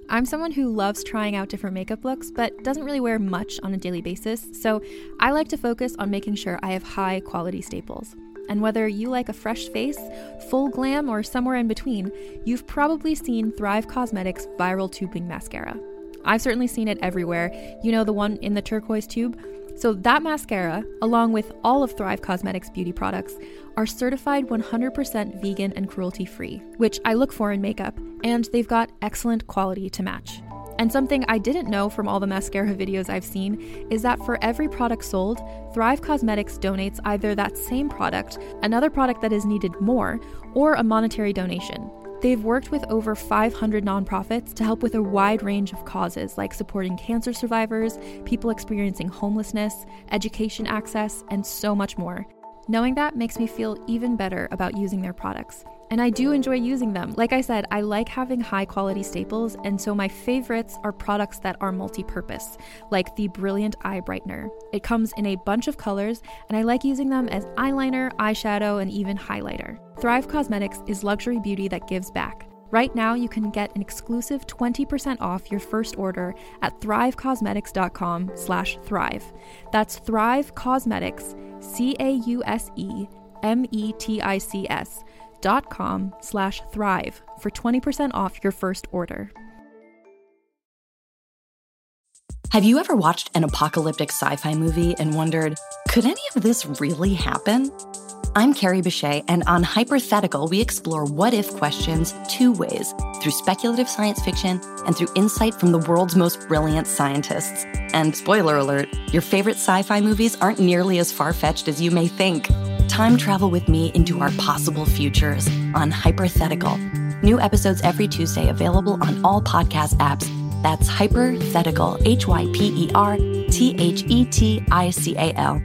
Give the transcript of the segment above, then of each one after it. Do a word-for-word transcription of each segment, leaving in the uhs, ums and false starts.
I'm someone who loves trying out different makeup looks, but doesn't really wear much on a daily basis, so I like to focus on making sure I have high quality staples. And whether you like a fresh face, full glam, or somewhere in between, you've probably seen Thrive Causemetics Viral Tubing Mascara. I've certainly seen it everywhere. You know, the one in the turquoise tube? So that mascara, along with all of Thrive Causemetics beauty products, are certified one hundred percent vegan and cruelty-free, which I look for in makeup, and they've got excellent quality to match. And something I didn't know from all the mascara videos I've seen is that for every product sold, Thrive Causemetics donates either that same product, another product that is needed more, or a monetary donation. They've worked with over five hundred nonprofits to help with a wide range of causes like supporting cancer survivors, people experiencing homelessness, education access, and so much more. Knowing that makes me feel even better about using their products. And I do enjoy using them. Like I said, I like having high quality staples, and so my favorites are products that are multi-purpose, like the Brilliant Eye Brightener. It comes in a bunch of colors, and I like using them as eyeliner, eyeshadow, and even highlighter. Thrive Causemetics is luxury beauty that gives back. Right now, you can get an exclusive twenty percent off your first order at thrivecausemetics.com slash thrive. That's Thrive Causemetics, C A U S E M E T I C S dot com slash thrive for twenty percent off your first order. Have you ever watched an apocalyptic sci-fi movie and wondered, could any of this really happen? I'm Carrie Bechet, and on Hypothetical, we explore what-if questions two ways, through speculative science fiction and through insight from the world's most brilliant scientists. And spoiler alert, your favorite sci-fi movies aren't nearly as far-fetched as you may think. Time travel with me into our possible futures on Hypothetical. New episodes every Tuesday, available on all podcast apps. That's Hypothetical, H Y P E R T H E T I C A L.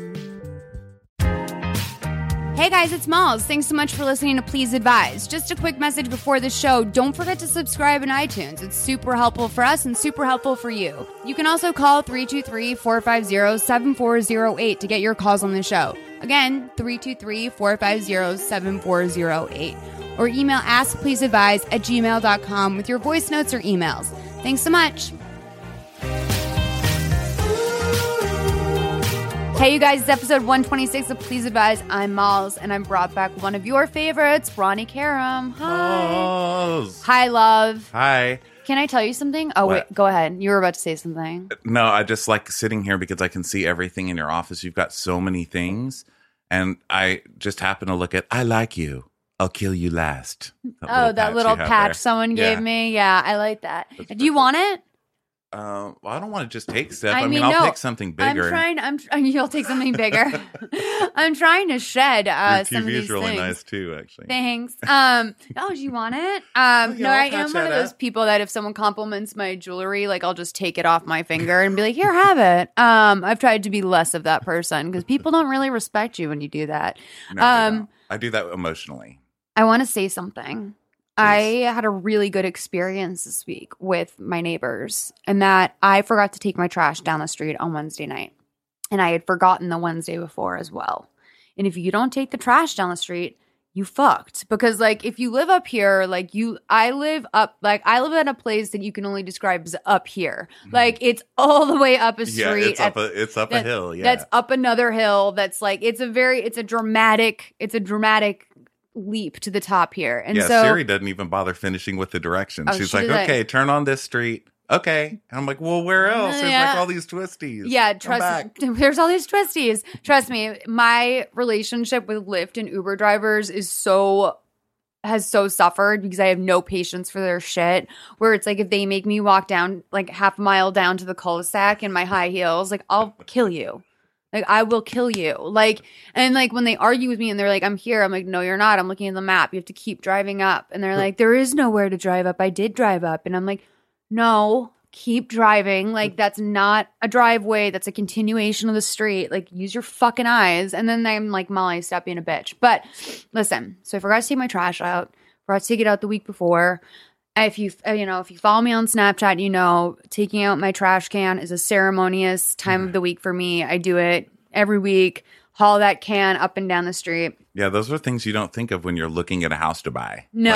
Hey guys, it's Malls. Thanks so much for listening to Please Advise. Just a quick message before the show. Don't forget to subscribe in iTunes. It's super helpful for us and super helpful for you. You can also call three two three, four five zero, seven four zero eight to get your calls on the show. Again, three two three, four five zero, seven four zero eight. Or email askpleaseadvise at gmail dot com with your voice notes or emails. Thanks so much. Hey, you guys, it's episode one twenty-six of Please Advise. I'm Malls, and I'm brought back one of your favorites, Bronnie Karam. Hi. Malls. Hi, love. Hi. Can I tell you something? Oh, What? wait, go ahead. You were about to say something. No, I just like sitting here because I can see everything in your office. You've got so many things, and I just happen to look at, I like you. I'll kill you last. That Oh, that patch little you have patch there. someone Yeah. gave me. Yeah, I like that. That's Do you want it? Uh, well, I don't want to just take stuff. I I, mean, mean, I'll no, take something bigger. I'm trying. I'm. tr- You'll take something bigger. I'm trying to shed uh, Your some of T V these is really things. nice too, actually. Thanks. Um. Oh, do you want it? Um. Oh, yeah, no, I'll I am patch one of that those up. people that if someone compliments my jewelry, like I'll just take it off my finger and be like, "Here, have it." Um. I've tried to be less of that person because people don't really respect you when you do that. No, they um. don't. I do that emotionally. I want to say something. I had a really good experience this week with my neighbors, and that I forgot to take my trash down the street on Wednesday night. And I had forgotten the Wednesday before as well. And if you don't take the trash down the street, you fucked. Because like if you live up here, like you I live up like I live at a place that you can only describe as up here. Like it's all the way up a street. Yeah, it's up at- a it's up that- a hill. Yeah, That's up another hill. That's like it's a very it's a dramatic it's a dramatic leap to the top here. And yeah. so Siri doesn't even bother finishing with the directions. Oh, She's she like, doesn't. okay, turn on this street. Okay, and I'm like, well, where else? There's Yeah. like all these twisties. Yeah, Come trust back. there's all these twisties. Trust me, my relationship with Lyft and Uber drivers is so has so suffered because I have no patience for their shit. Where it's like if they make me walk down like half a mile down to the cul-de-sac in my high heels, like I'll kill you. Like, I will kill you. Like, and like when they argue with me and they're like, I'm here. I'm like, no, you're not. I'm looking at the map. You have to keep driving up. And they're like, there is nowhere to drive up. I did drive up. And I'm like, no, keep driving. Like, that's not a driveway. That's a continuation of the street. Like, use your fucking eyes. And then I'm like, Molly, stop being a bitch. But listen, so I forgot to take my trash out. Forgot to take it out the week before. If you, you know, if you follow me on Snapchat, you know, taking out my trash can is a ceremonious time of the week for me. I do it every week, haul that can up and down the street. Yeah, those are things you don't think of when you're looking at a house to buy. No. Like,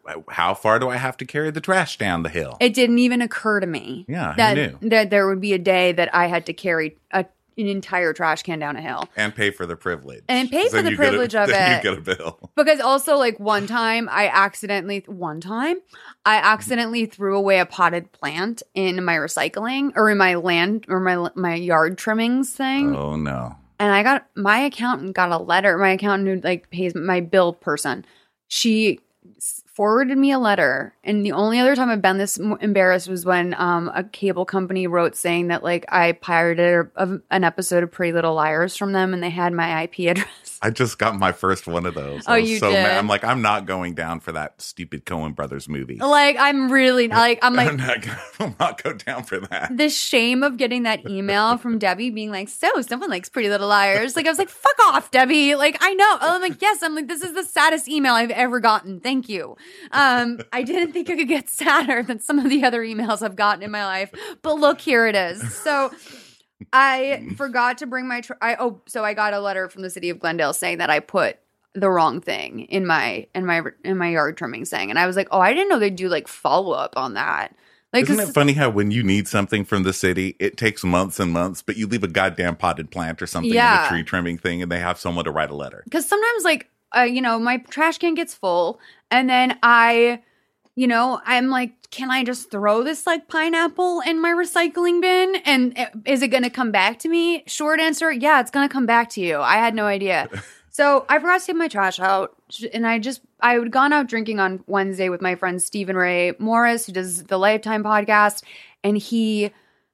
how far do I have to carry the trash down the hill? It didn't even occur to me Yeah, that, who knew? that there would be a day that I had to carry a, an entire trash can down a hill. And pay for the privilege. And pay 'Cause for then the you get a- privilege of then it. you get a bill. Because also, like, one time I accidentally, one time I accidentally threw away a potted plant in my recycling or in my land or my my yard trimmings thing. Oh, no. And I got, my accountant got a letter. My accountant who, like, pays my bill person. She forwarded me a letter, and the only other time I've been this embarrassed was when um, a cable company wrote saying that like I pirated a, a, an episode of Pretty Little Liars from them, and they had my I P address. I just got my first one of those. Oh, I was you so did? mad. I'm like, I'm not going down for that stupid Coen Brothers movie. Like I'm really like I'm like I'm not gonna I'll not go down for that. the shame of getting that email from Debbie being like, so someone likes Pretty Little Liars. Like I was like, fuck off, Debbie. Like I know. I'm like, yes. I'm like, this is the saddest email I've ever gotten. Thank you. Um, I didn't think it could get sadder than some of the other emails I've gotten in my life, but look, here it is. So I forgot to bring my. Tr- I oh, so I got a letter from the city of Glendale saying that I put the wrong thing in my in my in my yard trimming thing, and I was like, oh, I didn't know they'd do like follow up on that. Like, Isn't it funny how when you need something from the city, it takes months and months, but you leave a goddamn potted plant or something Yeah. in a tree trimming thing, and they have someone to write a letter. Because sometimes, like, uh, you know, my trash can gets full, and then I, you know, I'm like, can I just throw this like pineapple in my recycling bin? And uh, is it going to come back to me? Short answer, yeah, it's going to come back to you. I had no idea. So I forgot to take my trash out, and I just I had gone out drinking on Wednesday with my friend Stephen Ray Morris, who does the Lifetime podcast, and he,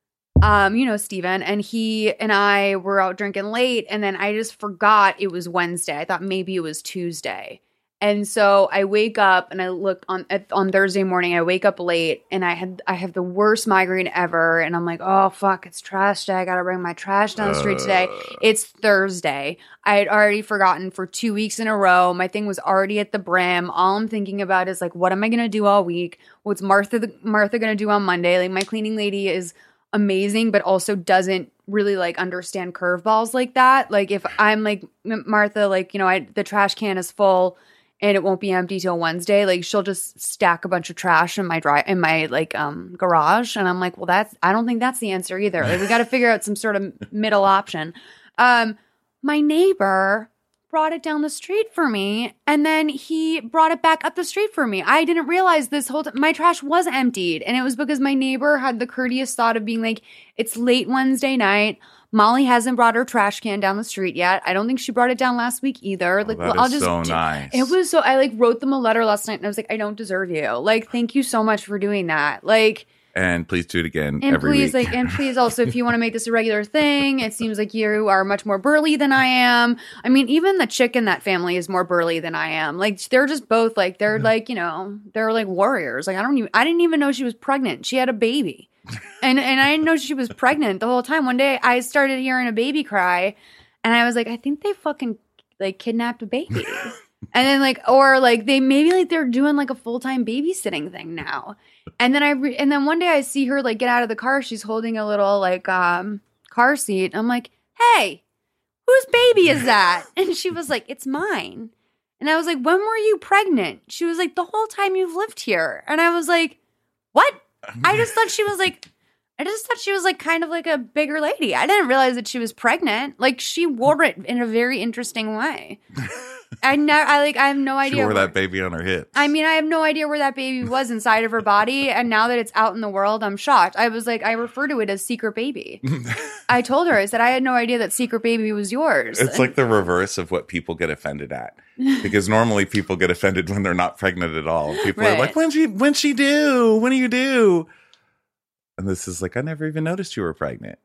um, you know Stephen, and he and I were out drinking late, and then I just forgot it was Wednesday. I thought maybe it was Tuesday. And so I wake up and I look on at, on Thursday morning. I wake up late and I had I have the worst migraine ever. And I'm like, oh fuck, it's trash day. I gotta bring my trash down the street today. It's Thursday. I had already forgotten for two weeks in a row. My thing was already at the brim. All I'm thinking about is like, what am I gonna do all week? What's Martha the, Martha gonna do on Monday? Like my cleaning lady is amazing, but also doesn't really like understand curveballs like that. Like if I'm like Martha, like you know, I the trash can is full. And it won't be empty till Wednesday. Like she'll just stack a bunch of trash in my dry in my like um garage, and I'm like, well, that's I don't think that's the answer either. Like we got to figure out some sort of middle option. Um, my neighbor brought it down the street for me, and then he brought it back up the street for me. I didn't realize this whole time my trash was emptied, and it was because my neighbor had the courteous thought of being like, it's late Wednesday night. Molly hasn't brought her trash can down the street yet. I don't think she brought it down last week either. Like, that well, I'll is just. so do- nice. It was so. I like wrote them a letter last night, and I was like, I don't deserve you. Like, thank you so much for doing that. Like, And please do it again and every please, week. like, and please also, if you want to make this a regular thing, it seems like you are much more burly than I am. I mean, even the chick in that family is more burly than I am. Like, they're just both like they're like you know they're like warriors. Like, I don't even I didn't even know she was pregnant. She had a baby. And and I didn't know she was pregnant the whole time. One day I started hearing a baby cry, and I was like, I think they fucking like kidnapped a baby. And then like, or like they maybe like they're doing like a full time babysitting thing now. And then I re- and then one day I see her like get out of the car. She's holding a little like um car seat. I'm like, hey, whose baby is that? And she was like, it's mine. And I was like, when were you pregnant? She was like, the whole time you've lived here. And I was like, what? I just thought she was like, I just thought she was like kind of like a bigger lady. I didn't realize that she was pregnant. Like she wore it in a very interesting way. I never, I like, I have no She idea. wore where- that baby on her hips. I mean, I have no idea where that baby was inside of her body. And now that it's out in the world, I'm shocked. I was like, I refer to it as secret baby. I told her, I said, I had no idea that secret baby was yours. It's like the reverse of what people get offended at. Because normally people get offended when they're not pregnant at all. People Right. are like, when's she, when's she due? When are you due? And this is like, I never even noticed you were pregnant.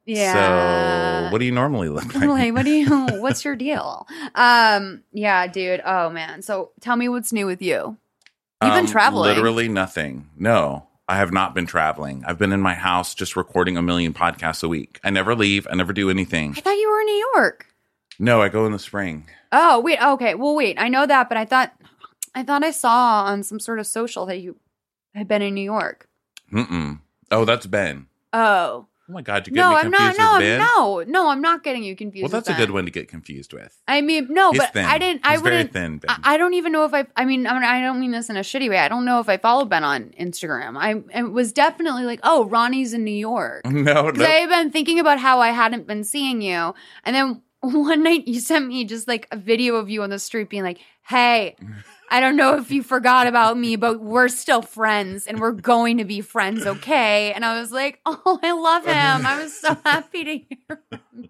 Yeah. So what do you normally look like? I'm like, what do you, what's your deal? Um, yeah, dude. Oh man. So tell me what's new with you. You've been Um, traveling. Literally nothing. No, I have not been traveling. I've been in my house just recording a million podcasts a week. I never leave. I never do anything. I thought you were in New York. No, I go in the spring. Oh, wait. Okay. Well, wait. I know that, but I thought, I thought I saw on some sort of social that you had been in New York. Mm-mm. Oh, that's Ben. Oh. Oh my God, you get No, me I'm confused not. No, with I'm, Ben? no, no, I'm not getting you confused. Well, that's with a good Ben. one to get confused with. I mean, no, He's but thin. I didn't. I He's very wouldn't. thin, Ben. I, I don't even know if I. I mean, I mean, I don't mean this in a shitty way. I don't know if I follow Ben on Instagram. I it was definitely like, oh, Ronnie's in New York. No, Because no. I had been thinking about how I hadn't been seeing you, and then one night you sent me just like a video of you on the street being like, "Hey, I don't know if you forgot about me, but we're still friends and we're going to be friends, okay?" And I was like, "Oh, I love him. I was so happy to hear from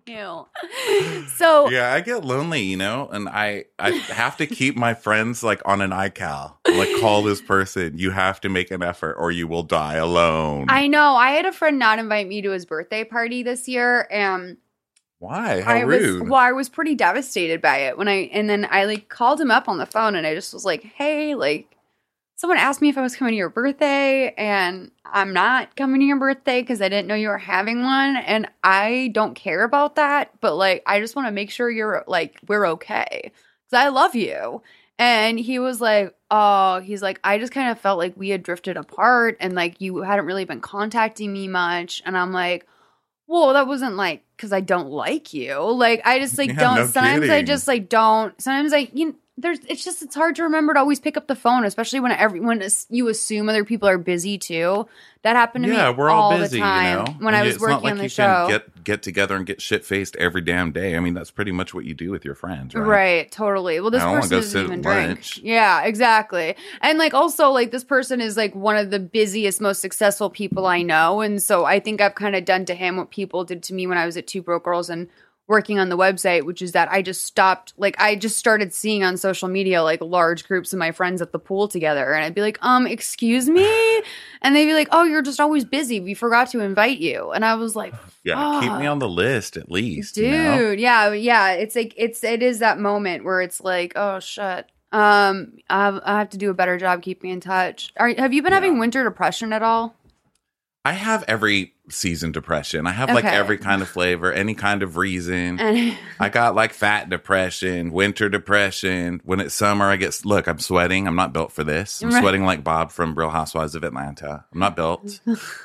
you." So Yeah, I get lonely, you know, and I I have to keep my friends like on an iCal. Like, call this person. You have to make an effort, or you will die alone. I know I had a friend not invite me to his birthday party this year, and Why? How I rude. was well, I was pretty devastated by it when I and then I like called him up on the phone and I just was like, "Hey, like someone asked me if I was coming to your birthday and I'm not coming to your birthday because I didn't know you were having one and I don't care about that, but like I just want to make sure you're like we're okay cuz I love you." And he was like, "Oh, he's like I just kind of felt like we had drifted apart and like you hadn't really been contacting me much." And I'm like, "Well, that wasn't like because I don't like you. Like I just like Yeah, don't. no sometimes I kidding. just like don't. Sometimes I you know, there's it's just it's hard to remember to always pick up the phone, especially when everyone is, you assume other people are busy too. That happened to yeah, me we're all, all busy, the time you know. when And I was it's working not like on the you show. Can get get together and get shit faced every damn day. I mean, that's pretty much what you do with your friends, right? Right, totally. Well, this I don't wanna person go doesn't sit even at drink. lunch. Yeah, exactly. And like also like this person is like one of the busiest, most successful people I know. And so I think I've kind of done to him what people did to me when I was at Two Broke Girls and working on the website, which is that I just stopped, like I just started seeing on social media like large groups of my friends at the pool together. And I'd be like, um, excuse me? And they'd be like, oh, you're just always busy. We forgot to invite you. And I was like, Yeah, keep me fuck. on the list at least, Dude, you know? yeah, yeah. It's like it's it is that moment where it's like, oh shit. Um, I have, I have to do a better job keeping in touch. Are, have you been Yeah. having winter depression at all? I have every season depression. I have like Okay. every kind of flavor, any kind of reason. And I got like fat depression, winter depression. When it's summer, I get, look, I'm sweating. I'm not built for this. I'm Right. sweating like Bob from Real Housewives of Atlanta. I'm not built.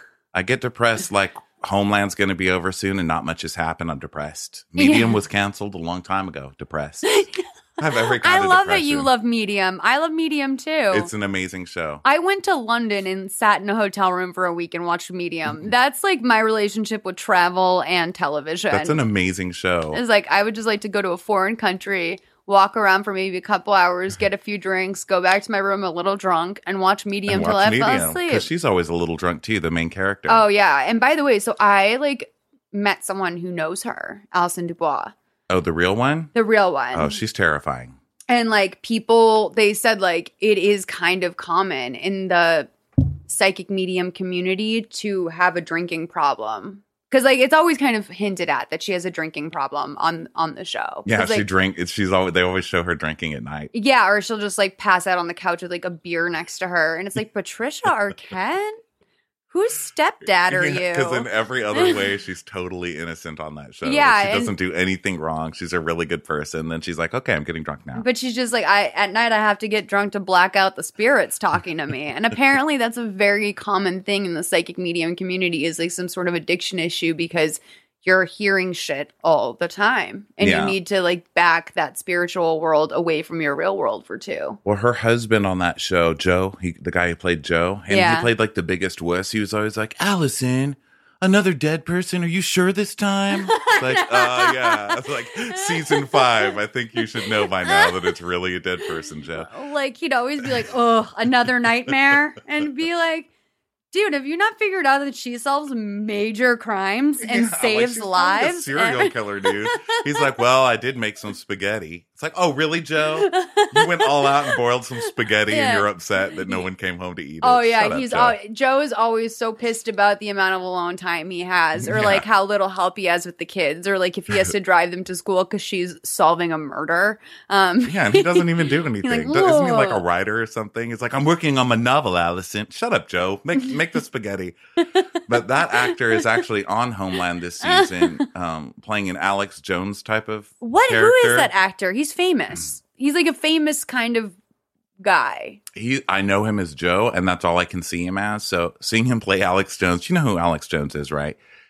I get depressed like Homeland's going to be over soon and not much has happened. I'm depressed. Medium Yeah. was canceled a long time ago. Depressed. I have every kind I of love that you depression. love Medium. I love Medium too. It's an amazing show. I went to London and sat in a hotel room for a week and watched Medium. That's like my relationship with travel and television. That's an amazing show. It's like I would just like to go to a foreign country, walk around for maybe a couple hours, get a few drinks, go back to my room a little drunk, and watch Medium And till watch I fell Medium, asleep. because she's always a little drunk too, the main character. Oh yeah, and by the way, so I like met someone who knows her, Alison Dubois, Oh, the real one? the real one. Oh, she's terrifying. And like people, they said like it is kind of common in the psychic medium community to have a drinking problem. Because like it's always kind of hinted at that she has a drinking problem on on the show. Yeah, 'Cause, she like, drink. It's, she's always. They always show her drinking at night. yeah, or she'll just like pass out on the couch with like a beer next to her, and it's like Patricia Arquette, whose stepdad are you? Because in every other way, she's totally innocent on that show. Like, Yeah, she and- doesn't do anything wrong. She's a really good person. Then she's like, okay, I'm getting drunk now. But she's just like, I at night I have to get drunk to black out the spirits talking to me. And apparently that's a very common thing in the psychic medium community is like some sort of addiction issue because you're hearing shit all the time. And Yeah. you need to like back that spiritual world away from your real world for two. Well, her husband on that show, Joe, he, the guy who played Joe, and Yeah. he played like the biggest wuss. He was always like, Allison, another dead person. Are you sure this time? It's like, uh, yeah. It's like season five. I think you should know by now that it's really a dead person, Joe. Like he'd always be like, oh, another nightmare. And be like, dude, have you not figured out that she solves major crimes and Yeah, like, saves she's probably a lives? serial And- killer, dude. He's like, well, I did make some spaghetti. It's like, oh, really, Joe? You went all out and boiled some spaghetti, Yeah. and you're upset that no one came home to eat it. Oh yeah, Shut up, he's Joe. al- Joe is always so pissed about the amount of alone time he has, or Yeah. like how little help he has with the kids, or like if he has to drive them to school because she's solving a murder. Um, Yeah, and he doesn't even do anything. like, Isn't he like a "Whoa." writer or something? He's like, I'm working on my novel, Allison. Shut up, Joe. Make make the spaghetti. But that actor is actually on Homeland this season, um, playing an Alex Jones type of what? character. Who is that actor? He's famous. He's like a famous kind of guy. He, I know him as Joe, and that's all I can see him as. So seeing him play Alex Jones, you know who Alex Jones is, right?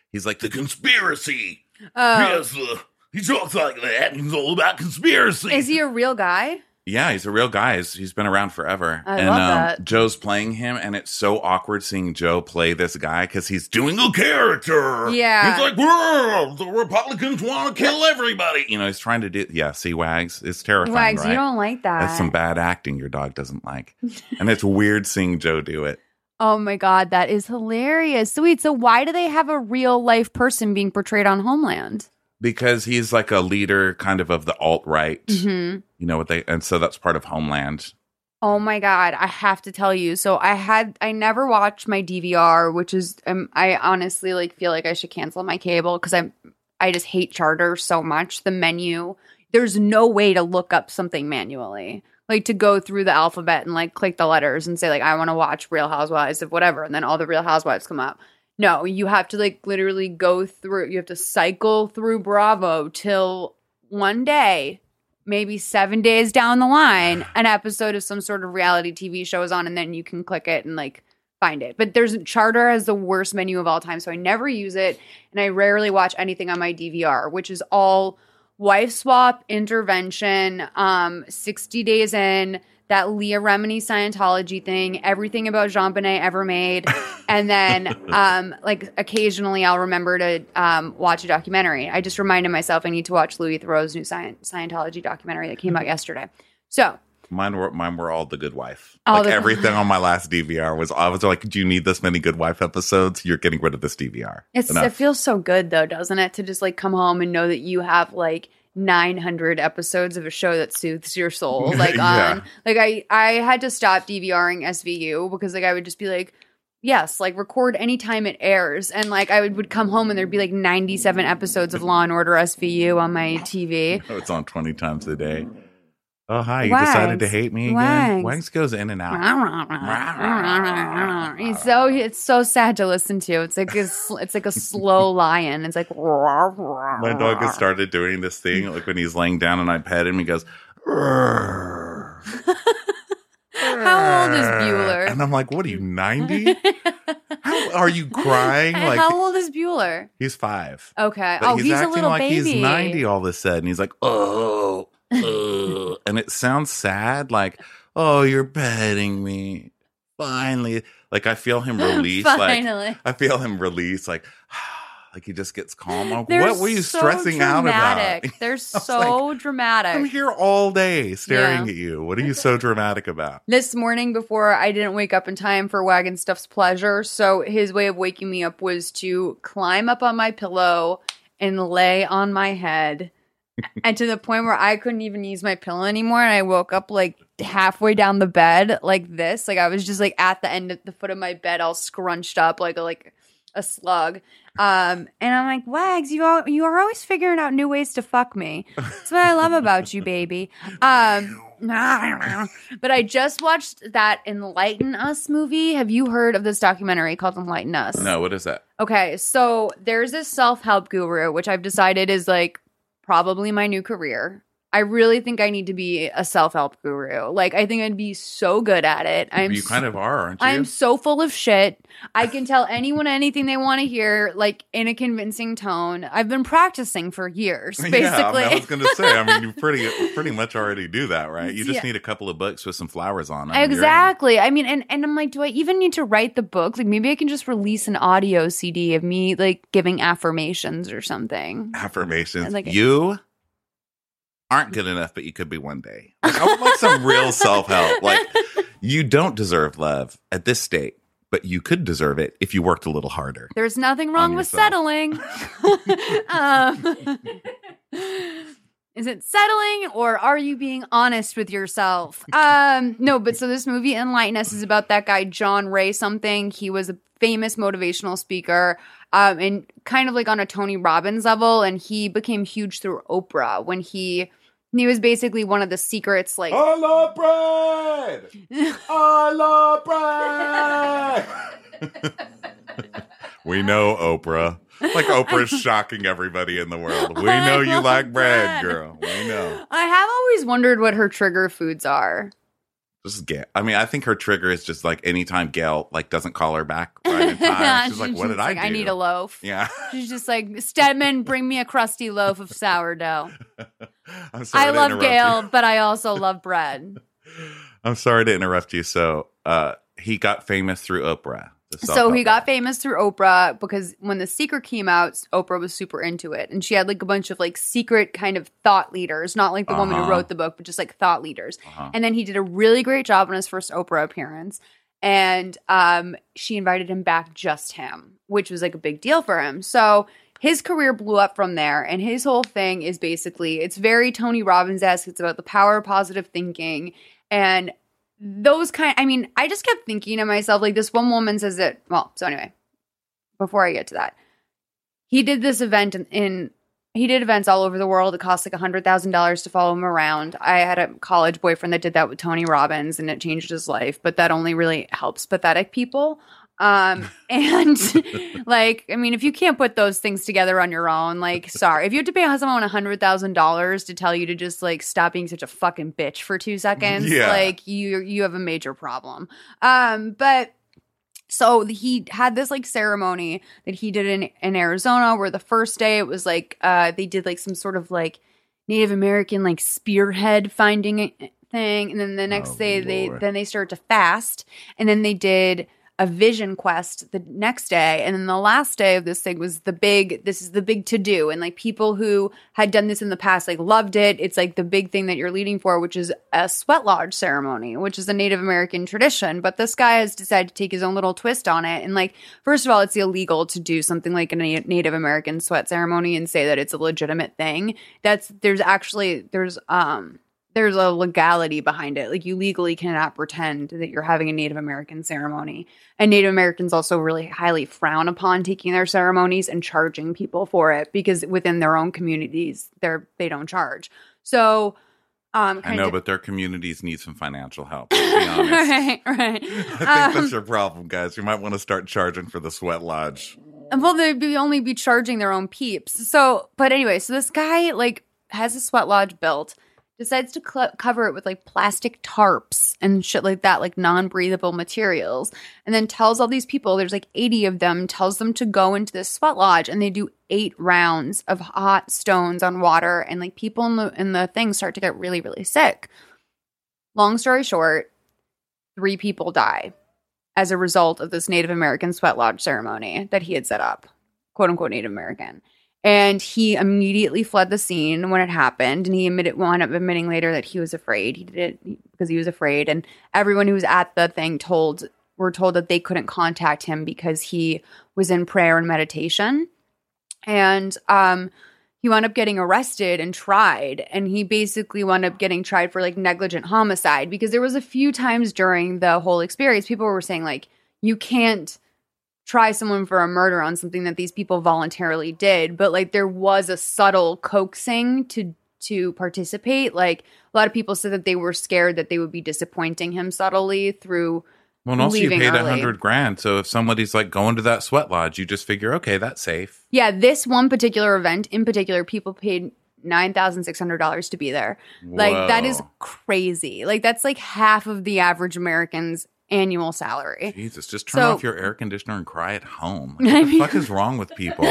He's like, the conspiracy. Oh. Yes, uh, he talks like that. He's all about conspiracy. Is he a real guy? Yeah, he's a real guy. He's, he's been around forever. I and love um, that. Joe's playing him, and it's so awkward seeing Joe play this guy because he's doing a character. Yeah. He's like, "Whoa, the Republicans want to kill everybody. You know, he's trying to do, yeah, see, Wags? It's terrifying, Wags, right? you don't like that. That's some bad acting your dog doesn't like. And it's weird seeing Joe do it. Oh my God, that is hilarious. Sweet. So why do they have a real life person being portrayed on Homeland? Because he's like a leader kind of of the alt-right. Mm-hmm. You know what they, and so that's part of Homeland. Oh my God, I have to tell you. So I had, I never watched my D V R, which is, um, I honestly like feel like I should cancel my cable because I'm, I just hate Charter so much. The menu, there's no way to look up something manually. Like to go through the alphabet and like click the letters and say like, I want to watch Real Housewives of whatever. And then all the Real Housewives come up. No, you have to like literally go through, you have to cycle through Bravo till one day, maybe seven days down the line, an episode of some sort of reality T V show is on and then you can click it and like find it. But there's Charter has the worst menu of all time. So I never use it. And I rarely watch anything on my D V R, which is all wife swap, intervention, um, sixty days in, that Leah Remini Scientology thing, everything about JonBenet ever made. And then, um, like, occasionally I'll remember to um, watch a documentary. I just reminded myself I need to watch Louis Theroux's new Sci- Scientology documentary that came out yesterday. So. Mine were mine were all The Good Wife. All like the- everything on my last D V R was, I was like, do you need this many Good Wife episodes? You're getting rid of this D V R. It's, Enough. it feels so good, though, doesn't it? To just, like, come home and know that you have, like, nine hundred episodes of a show that soothes your soul. Like, Yeah. on, like, I, I had to stop DVRing S V U because, like, I would just be like, yes, like, record anytime it airs. And, like, I would, would come home and there'd be, like, ninety-seven episodes of Law and Order S V U on my T V. Oh, it's on twenty times a day. Oh, hi. You Wags. decided to hate me again? Wags. Wags goes in and out. He's so it's so sad to listen to. It's like a, sl- it's like a slow lion. It's like My dog has started doing this thing, like when he's laying down and I pet him, he goes, "Rrr." How old is Bueller? And I'm like, what are you, ninety? How are you crying? And Like, how old is Bueller? he's five. Okay. But oh, he's, he's, a acting little like baby. he's ninety all of a sudden. He's like, oh, oh. And it sounds sad, like, oh, you're petting me. Finally. Like, I feel him release. Finally. Like, I feel him release, like, like he just gets calm. Like, They're what were you so stressing out dramatic. about? They're was so like, dramatic. I'm here all day staring Yeah. at you. What are you so dramatic about? This morning before I didn't wake up in time for Wagon Stuff's pleasure, so his way of waking me up was to climb up on my pillow and lay on my head. And to the point where I couldn't even use my pillow anymore. And I woke up like halfway down the bed like this. Like I was just like at the end of the foot of my bed all scrunched up like a, like a slug. Um, and I'm like, Wags, you all, you are always figuring out new ways to fuck me. That's what I love about you, baby. Um, but I just watched that Enlighten Us movie. Have you heard of this documentary called Enlighten Us? No, what is that? Okay, so there's this self-help guru, which I've decided is like probably my new career. I really think I need to be a self-help guru. Like, I think I'd be so good at it. I'm You kind so, of are, aren't you? I'm so full of shit. I can tell anyone anything they want to hear, like, in a convincing tone. I've been practicing for years, basically. Yeah, I, mean, I was going to say, I mean, you pretty pretty much already do that, right? You just Yeah. need a couple of books with some flowers on them. and you're in. Exactly. I mean, and, and I'm like, do I even need to write the book? Like, maybe I can just release an audio C D of me, like, giving affirmations or something. Affirmations. Like- you aren't good enough, but you could be one day. Like, I would like some real self-help. Like, you don't deserve love at this state, but you could deserve it if you worked a little harder. There's nothing wrong On with yourself. settling. um, is it settling or are you being honest with yourself? Um, no, but so this movie Enlighten Us is about that guy, John Ray something. He was a famous motivational speaker um, and kind of like on a Tony Robbins level. And he became huge through Oprah when he... He was basically one of the secrets, like... I love bread! I love bread! We know Oprah. Like Oprah's shocking everybody in the world. We I know you love like bread, bread. girl. We know. I have always wondered what her trigger foods are. Just Gail. I mean, I think her trigger is just like anytime Gail like doesn't call her back right in time. She's like, "What did I like, do? I need a loaf." Yeah. She's just like, "Stedman, bring me a crusty loaf of sourdough." I'm sorry I to love interrupt Gail, you. but I also love bread. I'm sorry to interrupt you. So, uh, he got famous through Oprah. the So self-help he got book. famous through Oprah because when The Secret came out, Oprah was super into it. And she had like a bunch of like secret kind of thought leaders, not like the woman who Uh-huh. wrote the book, but just like thought leaders. Uh-huh. And then he did a really great job on his first Oprah appearance. And um, she invited him back, just him, which was like a big deal for him. So his career blew up from there. And his whole thing is basically, it's very Tony Robbins-esque. It's about the power of positive thinking. And those kind, I mean, I just kept thinking to myself, like this one woman says that, well, so anyway, before I get to that, he did this event in, in he did events all over the world. It cost like one hundred thousand dollars to follow him around. I had a college boyfriend that did that with Tony Robbins and it changed his life, but that only really helps pathetic people. Um, and like, I mean, if you can't put those things together on your own, like, sorry, if you have to pay someone a hundred thousand dollars to tell you to just like stop being such a fucking bitch for two seconds, Yeah. like you, you have a major problem. Um, but so he had this like ceremony that he did in, in Arizona where the first day it was like, uh, they did like some sort of like Native American, like spearhead finding thing. And then the next Oh, day they, Lord. then they started to fast and then they did a vision quest the next day. And then the last day of this thing was the big, this is the big to do. And like people who had done this in the past, like loved it. It's like the big thing that you're leading for, which is a sweat lodge ceremony, which is a Native American tradition. But this guy has decided to take his own little twist on it. And like, first of all, it's illegal to do something like a Na- Native American sweat ceremony and say that it's a legitimate thing. That's, there's actually, there's, um, there's a legality behind it. Like you legally cannot pretend that you're having a Native American ceremony. And Native Americans also really highly frown upon taking their ceremonies and charging people for it because within their own communities, they're they don't charge. So um I kind know, of- but their communities need some financial help. To be honest. right, right. I think Um, that's your problem, guys. You might want to start charging for the sweat lodge. Well, they'd be only be charging their own peeps. So, but anyway, so this guy like has a sweat lodge built, decides to cl- cover it with like plastic tarps and shit like that, like non-breathable materials, and then tells all these people, there's like eighty of them, tells them to go into this sweat lodge, and they do eight rounds of hot stones on water, and like people in the in the thing start to get really, really sick. Long story short, three people die as a result of this Native American sweat lodge ceremony that he had set up, quote unquote Native American. And he immediately fled the scene when it happened. And he admitted, wound up admitting later that he was afraid. He did it because he was afraid. And everyone who was at the thing told, were told that they couldn't contact him because he was in prayer and meditation. And um, he wound up getting arrested and tried. And he basically wound up getting tried for like negligent homicide because there was a few times during the whole experience, people were saying like, you can't try someone for a murder on something that these people voluntarily did, but like there was a subtle coaxing to to participate. Like a lot of people said that they were scared that they would be disappointing him subtly through Well, and also you leaving paid a early. hundred grand. So if somebody's like going to that sweat lodge, you just figure, okay, that's safe. Yeah, this one particular event in particular, people paid nine thousand six hundred dollars to be there. Like that is Whoa. crazy. Like that's like half of the average American's annual salary. Jesus, just turn So- off your air conditioner and cry at home. Like, I what the mean- fuck is wrong with people?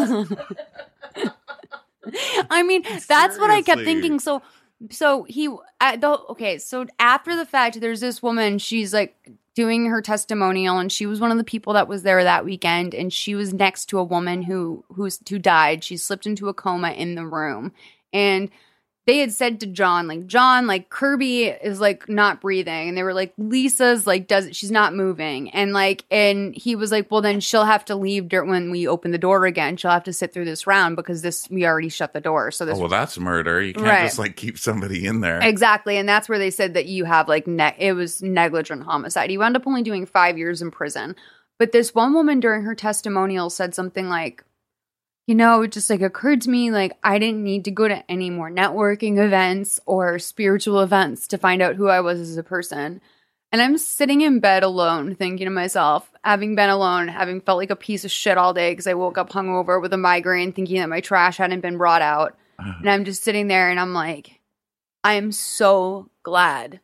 I mean, that's what I kept Seriously. thinking. So, so he, I, the, okay, so after the fact, there's this woman, she's like doing her testimonial, and she was one of the people that was there that weekend, and she was next to a woman who, who's, who died. She slipped into a coma in the room, and they had said to John, like, John, like, Kirby is, like, not breathing. And they were like, Lisa's, like, does she's not moving. And, like, and he was like, well, then she'll have to leave dur- when we open the door again. She'll have to sit through this round because this, we already shut the door. So this Oh, well, that's murder. You can't Right. just like keep somebody in there. Exactly. And that's where they said that you have, like, ne- it was negligent homicide. He wound up only doing five years in prison. But this one woman during her testimonial said something like, you know, it just like occurred to me, like, I didn't need to go to any more networking events or spiritual events to find out who I was as a person. And I'm sitting in bed alone thinking to myself, having been alone, having felt like a piece of shit all day because I woke up hungover with a migraine thinking that my trash hadn't been brought out. And I'm just sitting there and I'm like, I am so glad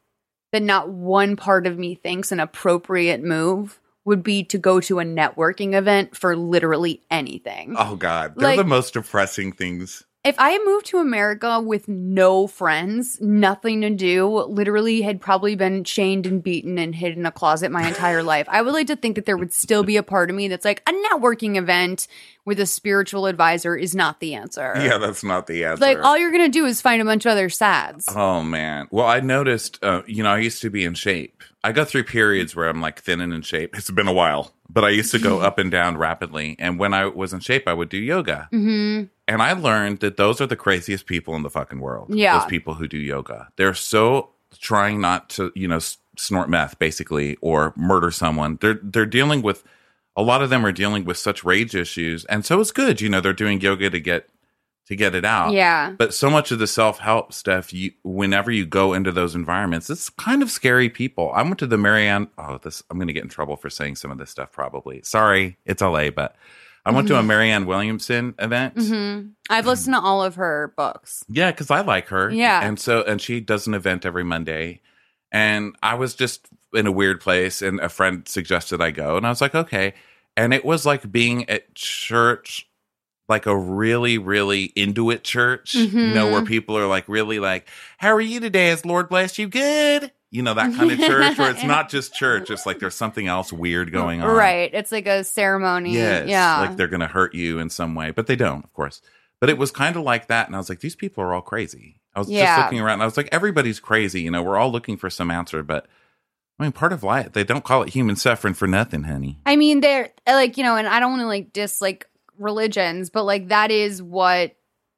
that not one part of me thinks an appropriate move would be to go to a networking event for literally anything. Oh, God. They're Like- the most depressing things. If I had moved to America with no friends, nothing to do, literally had probably been chained and beaten and hid in a closet my entire life, I would like to think that there would still be a part of me that's like, a networking event with a spiritual advisor is not the answer. Yeah, that's not the answer. Like, all you're going to do is find a bunch of other sads. Oh, man. Well, I noticed, uh, you know, I used to be in shape. I go through periods where I'm like thin and in shape. It's been a while, but I used to go up and down rapidly. And when I was in shape, I would do yoga. Mm-hmm. And I learned that those are the craziest people in the fucking world. Yeah. Those people who do yoga. They're so trying not to, you know, s- snort meth, basically, or murder someone. They're they're dealing with, a lot of them are dealing with such rage issues. And so it's good, you know, they're doing yoga to get to get it out. Yeah. But so much of the self-help stuff, you, whenever you go into those environments, it's kind of scary people. I went to the Marianne, oh, this, I'm going to get in trouble for saying some of this stuff probably. Sorry, it's L A, but I went to a Marianne Williamson event. Mm-hmm. I've listened to all of her books. Yeah, because I like her. Yeah. And so, and she does an event every Monday. And I was just in a weird place, and a friend suggested I go. And I was like, okay. And it was like being at church, like a really, really into it church, Mm-hmm. you know, where people are like, really like, how are you today? Has Lord bless you? Good. You know, that kind of church where it's not just church. It's like there's something else weird going on. Right. It's like a ceremony. Yes, Yeah. like they're going to hurt you in some way, but they don't, of course. But it was kind of like that, and I was like, these people are all crazy. I was Yeah. just looking around, and I was like, everybody's crazy. You know, we're all looking for some answer, but I mean, part of life, they don't call it human suffering for nothing, honey. I mean, they're like, you know, and I don't want to like diss like religions, but like that is what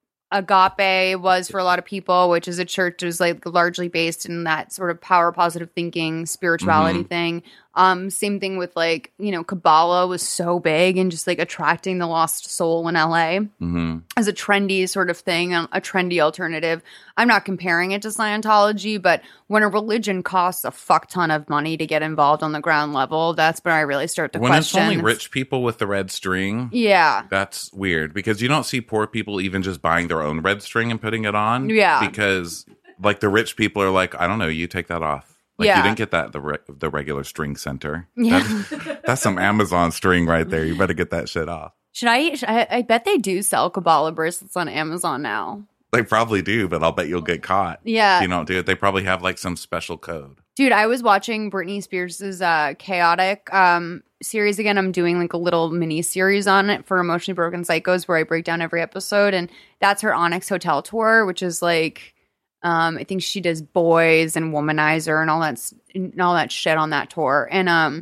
Agape was for a lot of people, which is a church that was like largely based in that sort of power positive thinking spirituality Mm-hmm. thing. Um, same thing with like, you know, Kabbalah was so big and just like attracting the lost soul in L A Mm-hmm. as a trendy sort of thing, a trendy alternative. I'm not comparing it to Scientology, but when a religion costs a fuck ton of money to get involved on the ground level, that's when I really start to When question. it's only rich people with the red string, Yeah. that's weird because you don't see poor people even just buying their own red string and putting it on. Yeah. Because like the rich people are like, I don't know, you take that off. Like Yeah. you didn't get that at the re- the regular string center. Yeah. That's, that's some Amazon string right there. You better get that shit off. Should I, should I? I bet they do sell Kabbalah bracelets on Amazon now. They probably do, but I'll bet you'll get caught. Yeah. If you don't do it. They probably have like some special code. Dude, I was watching Britney Spears' uh, Chaotic um, series again. I'm doing like a little mini series on it for Emotionally Broken Psychos where I break down every episode. And that's her Onyx Hotel tour, which is like, um, I think she does Boys and Womanizer and all that, s- and all that shit on that tour. And um,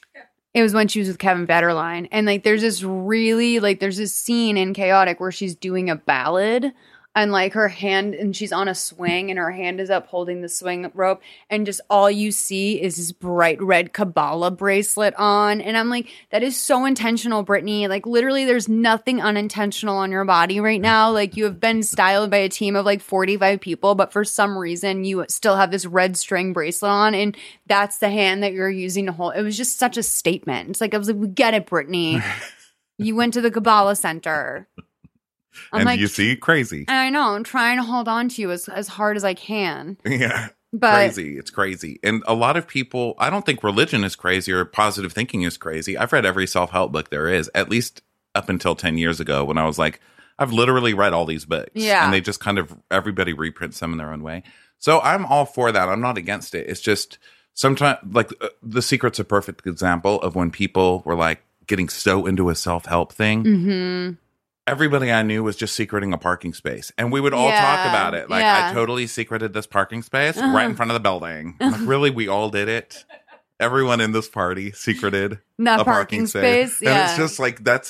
it was when she was with Kevin Federline. And like, there's this really, like, there's this scene in Chaotic where she's doing a ballad. And like her hand, and she's on a swing, and her hand is up holding the swing rope, and just all you see is this bright red Kabbalah bracelet on. And I'm like, that is so intentional, Brittany. Like literally, there's nothing unintentional on your body right now. Like you have been styled by a team of like forty-five people, but for some reason, you still have this red string bracelet on, and that's the hand that you're using to hold. It was just such a statement. It's like I was like, we get it, Brittany. You went to the Kabbalah Center. I'm and like, you see, crazy. I know. I'm trying to hold on to you as, as hard as I can. Yeah. But Crazy. It's crazy. And a lot of people, I don't think religion is crazy or positive thinking is crazy. I've read every self-help book there is, at least up until ten years ago when I was like, I've literally read all these books. Yeah. And they just kind of, everybody reprints them in their own way. So I'm all for that. I'm not against it. It's just sometimes, like, uh, The Secret's a perfect example of when people were like getting so into a self-help thing. hmm Everybody I knew was just secreting a parking space. And we would all Yeah, talk about it. Like, yeah. I totally secreted this parking space Uh-huh. right in front of the building. Like, really, we all did it. Everyone in this party secreted That a parking, parking space. space, And yeah. it's just like, that's,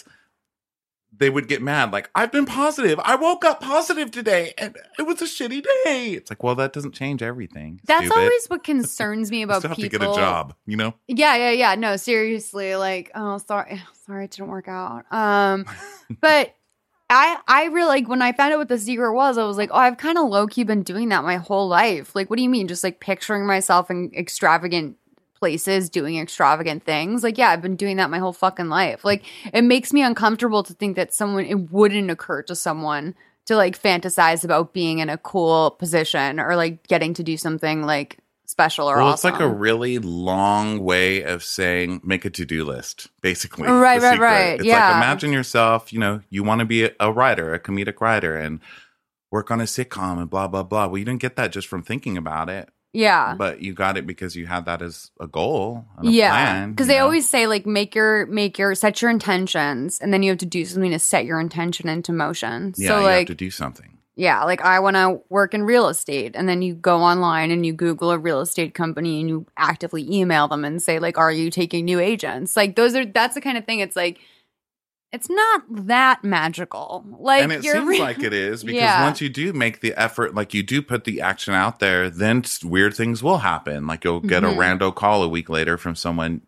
they would get mad. Like, I've been positive. I woke up positive today and it was a shitty day. It's like, well, that doesn't change everything. That's stupid. always what concerns me You about still have people. to get a job, you know? Yeah, yeah, yeah. No, seriously. Like, oh, sorry, sorry, it didn't work out. Um, but I, I really like when I found out what The Secret was. I was like, oh, I've kind of low key been doing that my whole life. Like, what do you mean? Just like picturing myself in extravagant places doing extravagant things. Like, yeah, I've been doing that my whole fucking life. Like, it makes me uncomfortable to think that someone, it wouldn't occur to someone to like fantasize about being in a cool position or like getting to do something like special or well, awesome. it's like a really long way of saying make a to-do list, basically. Right, the right, secret. right. It's yeah. like imagine yourself, you know, you want to be a, a writer, a comedic writer, and work on a sitcom and blah, blah, blah. Well, you didn't get that just from thinking about it. Yeah. But you got it because you had that as a goal and a yeah. plan. Because you they know? always say, like, make your, make your, set your intentions, and then you have to do something to set your intention into motion. Yeah, so, you like, have to do something. Yeah, like I want to work in real estate, and then you go online and you Google a real estate company and you actively email them and say, like, are you taking new agents? Like those are, that's the kind of thing. It's like, it's not that magical. Like, and it you're seems re- like it is because Yeah. once you do make the effort, like you do put the action out there, then s- weird things will happen. Like you'll get Mhm. a rando call a week later from someone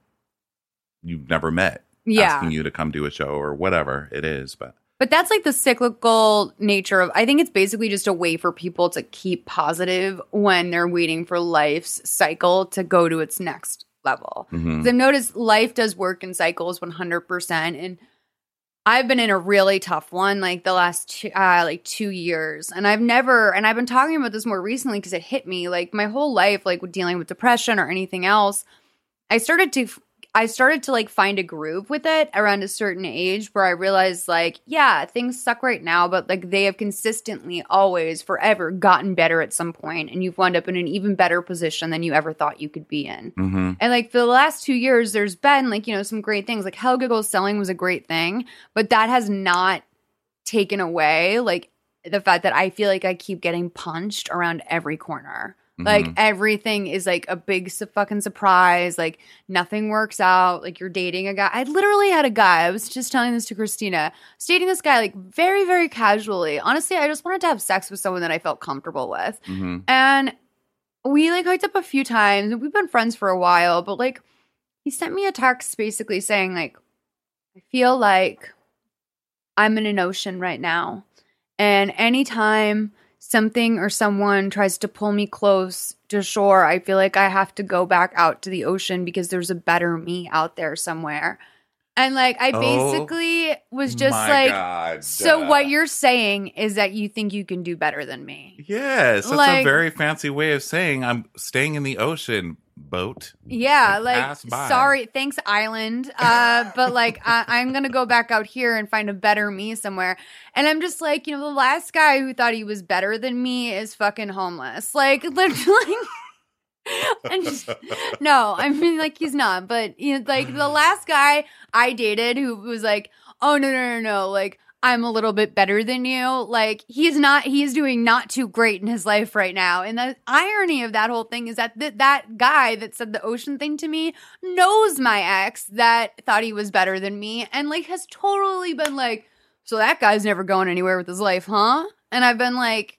you've never met, Yeah. asking you to come do a show or whatever it is. But But that's like the cyclical nature of, I think it's basically just a way for people to keep positive when they're waiting for life's cycle to go to its next level. Mhm. 'Cause I've noticed life does work in cycles one hundred percent. And I've been in a really tough one like the last two, uh, like two years. And I've never, and I've been talking about this more recently because it hit me like my whole life, like with dealing with depression or anything else. I started to I started to like find a groove with it around a certain age where I realized like, yeah, things suck right now, but like they have consistently always forever gotten better at some point, and you've wound up in an even better position than you ever thought you could be in. Mhm. And like for the last two years, there's been like, you know, some great things. Like Hell Giggles selling was a great thing, but that has not taken away like the fact that I feel like I keep getting punched around every corner. Like Mhm. everything is like a big su- fucking surprise. Like nothing works out. Like you're dating a guy. I literally had a guy. I was just telling this to Christina. I was dating this guy like very, very casually. Honestly, I just wanted to have sex with someone that I felt comfortable with. Mhm. And we like hooked up a few times. We've been friends for a while, but like he sent me a text basically saying like, I feel like I'm in an ocean right now. And anytime something or someone tries to pull me close to shore, I feel like I have to go back out to the ocean because there's a better me out there somewhere. And like I Oh, basically was just My like, God. so Uh, what you're saying is that you think you can do better than me. Yes, that's a Like- very fancy way of saying I'm staying in the ocean boat. Yeah, Like, like, pass by. sorry, thanks, island. Uh, but like, I, I'm gonna go back out here and find a better me somewhere. And I'm just like, you know, the last guy who thought he was better than me is fucking homeless. Like, literally. And just, no, I mean, like, he's not. But you know, like the last guy I dated who was like, oh no, no, no, no, like. I'm a little bit better than you. Like, he's not, he's doing not too great in his life right now. And the irony of that whole thing is that th- that guy that said the ocean thing to me knows my ex that thought he was better than me and, like, has totally been like, so that guy's never going anywhere with his life, huh? And I've been like,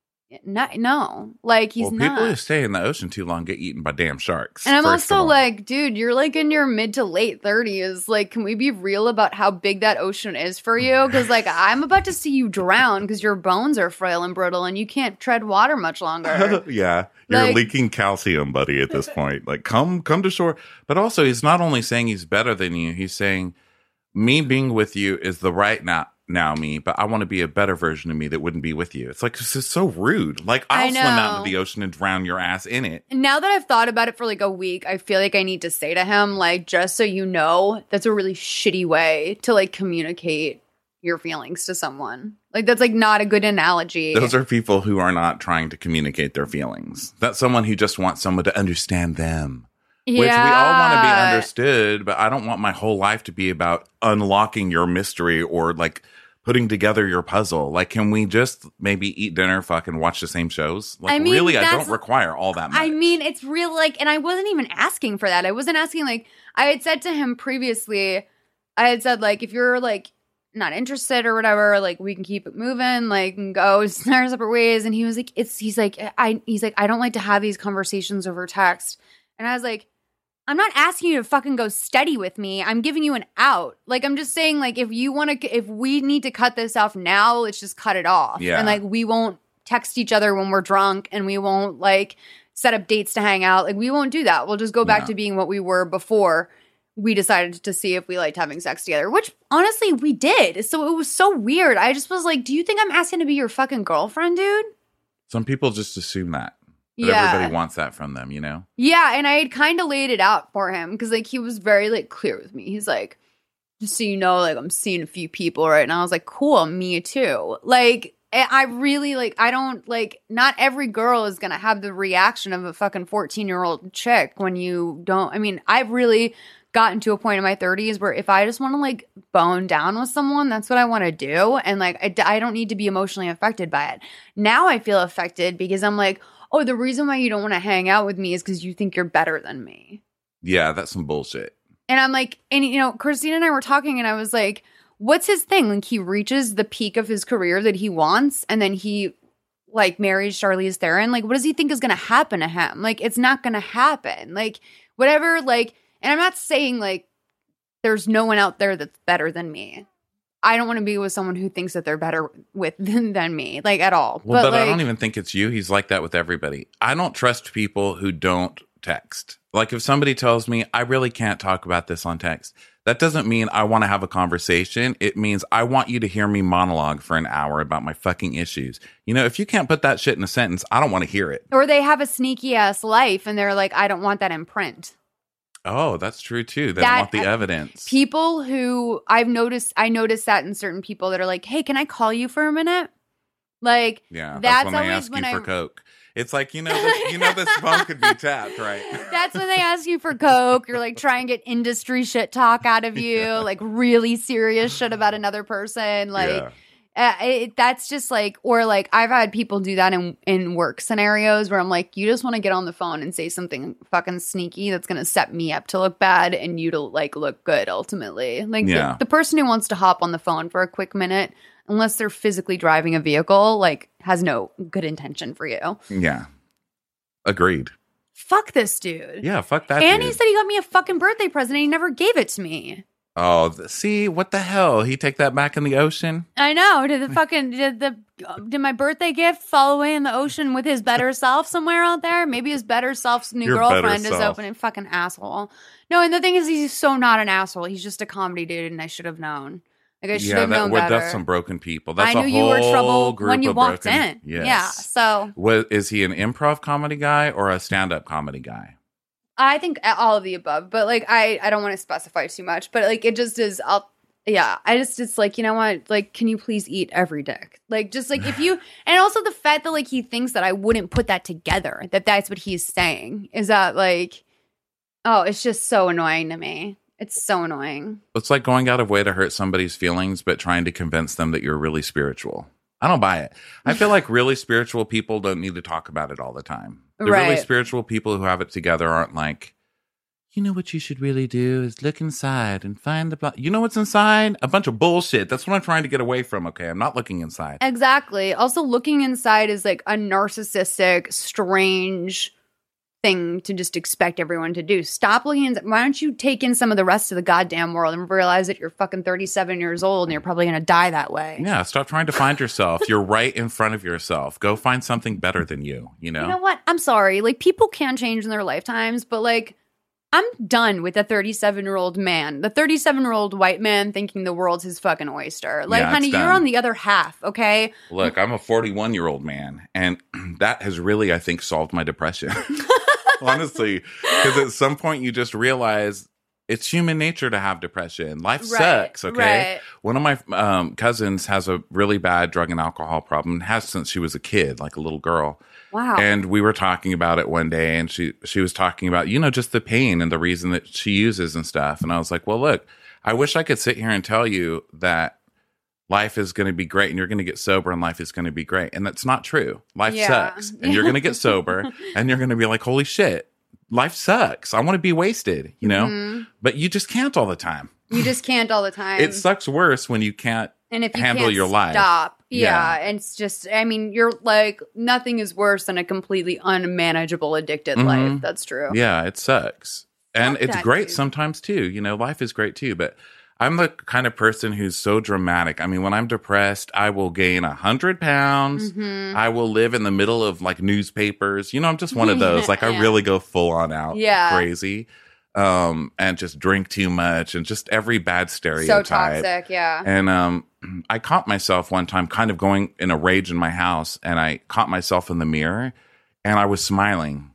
no, no. Like, he's well, not. people who stay in the ocean too long get eaten by damn sharks. And I'm first of also all. like, dude, you're like in your mid to late thirties. Like, can we be real about how big that ocean is for you? Because, like, I'm about to see you drown because your bones are frail and brittle and you can't tread water much longer. yeah, you're Like- leaking calcium, buddy, at this point. Like, come, come to shore. But also, he's not only saying he's better than you. He's saying me being with you is the right now. Now me, but I want to be a better version of me that wouldn't be with you. It's like this is so rude. Like I'll I swim out know. into the ocean and drown your ass in it. And now that I've thought about it for like a week, I feel like I need to say to him, like, just so you know, that's a really shitty way to like communicate your feelings to someone. Like, that's like not a good analogy. Those are people who are not trying to communicate their feelings. That's someone who just wants someone to understand them. yeah. Which we all want to be understood, but I don't want my whole life to be about unlocking your mystery or like putting together your puzzle. Like, can we just maybe eat dinner, fucking watch the same shows? Like, I mean, really, I that's- don't require all that much. I mean, it's real, like, and I wasn't even asking for that. I wasn't asking, like, I had said to him previously, I had said, like, if you're, like, not interested or whatever, like, we can keep it moving, like, and go our separate ways. And he was like, it's, he's like, I, he's like, I don't like to have these conversations over text. And I was like, I'm not asking you to fucking go steady with me. I'm giving you an out. Like, I'm just saying, like, if you want to, if we need to cut this off now, let's just cut it off. Yeah. And, like, we won't text each other when we're drunk and we won't, like, set up dates to hang out. Like, we won't do that. We'll just go back Yeah. to being what we were before we decided to see if we liked having sex together, which honestly we did. So it was so weird. I just was like, do you think I'm asking to be your fucking girlfriend, dude? Some people just assume that. But Yeah. everybody wants that from them, you know? Yeah, and I had kind of laid it out for him because, like, he was very, like, clear with me. He's like, just so you know, like, I'm seeing a few people right now. I was like, cool, me too. Like, I really, like, I don't, like, not every girl is going to have the reaction of a fucking fourteen-year-old chick when you don't. I mean, I've really gotten to a point in my thirties where if I just want to, like, bone down with someone, that's what I want to do. And, like, I, I don't need to be emotionally affected by it. Now I feel affected because I'm like, oh, the reason why you don't want to hang out with me is because you think you're better than me. Yeah, that's some bullshit. And I'm like, and, you know, Christina and I were talking and I was like, what's his thing? Like, he reaches the peak of his career that he wants and then he, like, marries Charlize Theron. Like, what does he think is going to happen to him? Like, it's not going to happen. Like, whatever, like, and I'm not saying, like, there's no one out there that's better than me. I don't want to be with someone who thinks that they're better with than, than me, like, at all. Well, but, but like, I don't even think it's you. He's like that with everybody. I don't trust people who don't text. Like, if somebody tells me, I really can't talk about this on text, that doesn't mean I want to have a conversation. It means I want you to hear me monologue for an hour about my fucking issues. You know, if you can't put that shit in a sentence, I don't want to hear it. Or they have a sneaky ass life and they're like, I don't want that in print. Oh, that's true too. They That- don't want the evidence. People who I've noticed, I noticed that in certain people that are like, hey, can I call you for a minute? Like, Yeah, that's, that's when they always ask when you I- for coke. It's like, you know, this, you know, this phone could be tapped, right? that's when they ask you for coke or like try and get industry shit talk out of you, Yeah. like really serious shit about another person. Like, Yeah. uh, it, that's just like, or like I've had people do that in, in work scenarios where I'm like, you just want to get on the phone and say something fucking sneaky that's going to set me up to look bad and you to like look good ultimately. Like Yeah. the, the person who wants to hop on the phone for a quick minute, unless they're physically driving a vehicle, like has no good intention for you. Yeah. Agreed. Fuck this dude. Yeah, fuck that And dude. he said he got me a fucking birthday present and he never gave it to me. Oh, th- see, what the hell? He take that back in the ocean? I know. Did the fucking did the did my birthday gift fall away in the ocean with his better self somewhere out there? Maybe his better self's new Your better girlfriend is self. opening fucking asshole. No, and the thing is, he's so not an asshole. He's just a comedy dude, and I should have known. Like I should Yeah, have that, known well, better. that's some broken people. That's I knew a you were whole trouble group when you of walked broken- in. Yes. Yeah, so What, is he an improv comedy guy or a stand-up comedy guy? I think all of the above, but like I, I don't want to specify too much, but like it just is. I'll yeah, I just it's like you know what, like can you please eat every dick? Like just like if you and also the fact that like he thinks that I wouldn't put that together, that that's what he's saying is that like oh, it's just so annoying to me. It's so annoying. It's like going out of way to hurt somebody's feelings, but trying to convince them that you're really spiritual. I don't buy it. I feel like really spiritual people don't need to talk about it all the time. The really Right. spiritual people who have it together aren't like, you know what you should really do is look inside and find the... Blo-. You know what's inside? A bunch of bullshit. That's what I'm trying to get away from, okay? I'm not looking inside. Exactly. Also, looking inside is like a narcissistic, strange thing to just expect everyone to do. Stop looking in. Why don't you take in some of the rest of the goddamn world and realize that you're fucking thirty-seven years old and you're probably going to die that way? Yeah, stop trying to find yourself. You're right in front of yourself. Go find something better than you, you know? You know what? I'm sorry. Like, people can change in their lifetimes, but like, I'm done with the thirty-seven-year-old man, the thirty-seven-year-old white man thinking the world's his fucking oyster. Like, Yeah, it's honey, you're done. on the other half, okay? Look, I'm a forty-one-year-old man, and that has really, I think, solved my depression. Honestly, because at some point you just realize it's human nature to have depression. Life Right, sucks, okay? right. One of my um, cousins has a really bad drug and alcohol problem, and has since she was a kid, like a little girl. Wow. And we were talking about it one day, and she she was talking about, you know, just the pain and the reason that she uses and stuff. And I was like, well, look, I wish I could sit here and tell you that life is going to be great and you're going to get sober and life is going to be great. And that's not true. Life Yeah. sucks. And you're going to get sober and you're going to be like, holy shit, life sucks. I want to be wasted, you know? Mhm. But you just can't all the time. You just can't all the time. It sucks worse when you can't and if you handle can't your life. stop, yeah, Yeah. and it's just, I mean, you're like, nothing is worse than a completely unmanageable addicted Mhm. life. That's true. Yeah, it sucks. And Fuck it's that great dude. sometimes too. You know, life is great too. But I'm the kind of person who's so dramatic. I mean, when I'm depressed, I will gain a hundred pounds. Mhm. I will live in the middle of like newspapers. You know, I'm just one of those. Like I Yeah. really go full on out Yeah. crazy. Um, and just drink too much and just every bad So stereotype. toxic, yeah. And um, I caught myself one time kind of going in a rage in my house, and I caught myself in the mirror, and I was smiling.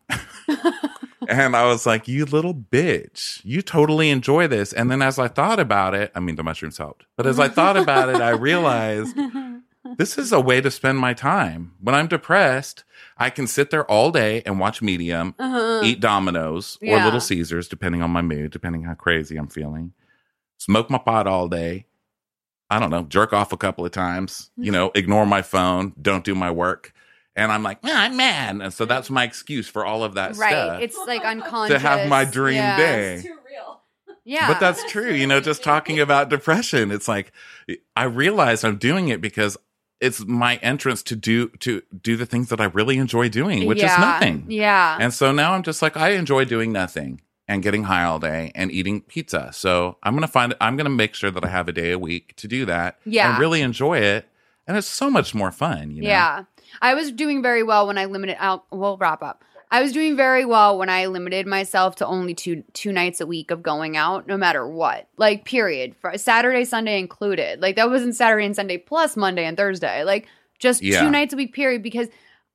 And I was like, you little bitch, you totally enjoy this. And then as I thought about it, I mean, the mushrooms helped. But as I thought about it, I realized this is a way to spend my time. When I'm depressed, I can sit there all day and watch Medium, uh-huh. eat Domino's or yeah. Little Caesars, depending on my mood, depending how crazy I'm feeling. Smoke my pot all day. I don't know, jerk off a couple of times, you know, ignore my phone, don't do my work. And I'm like, man, I'm mad. And so that's my excuse for all of that right. stuff. Right. It's like unconscious. To have my dream yeah. day. It's too real. Yeah. But that's true. You know, just talking about depression, it's like, I realize I'm doing it because it's my entrance to do, to do the things that I really enjoy doing, which yeah. is nothing. Yeah. And so now I'm just like, I enjoy doing nothing and getting high all day and eating pizza. So I'm going to find, I'm going to make sure that I have a day a week to do that. Yeah. And really enjoy it. And it's so much more fun, you know? Yeah. I was doing very well when I limited out. We'll wrap up. I was doing very well when I limited myself to only two two nights a week of going out, no matter what. Like, period. For Saturday, Sunday included. Like, that wasn't Saturday and Sunday plus Monday and Thursday. Like, just Yeah. two nights a week, period. Because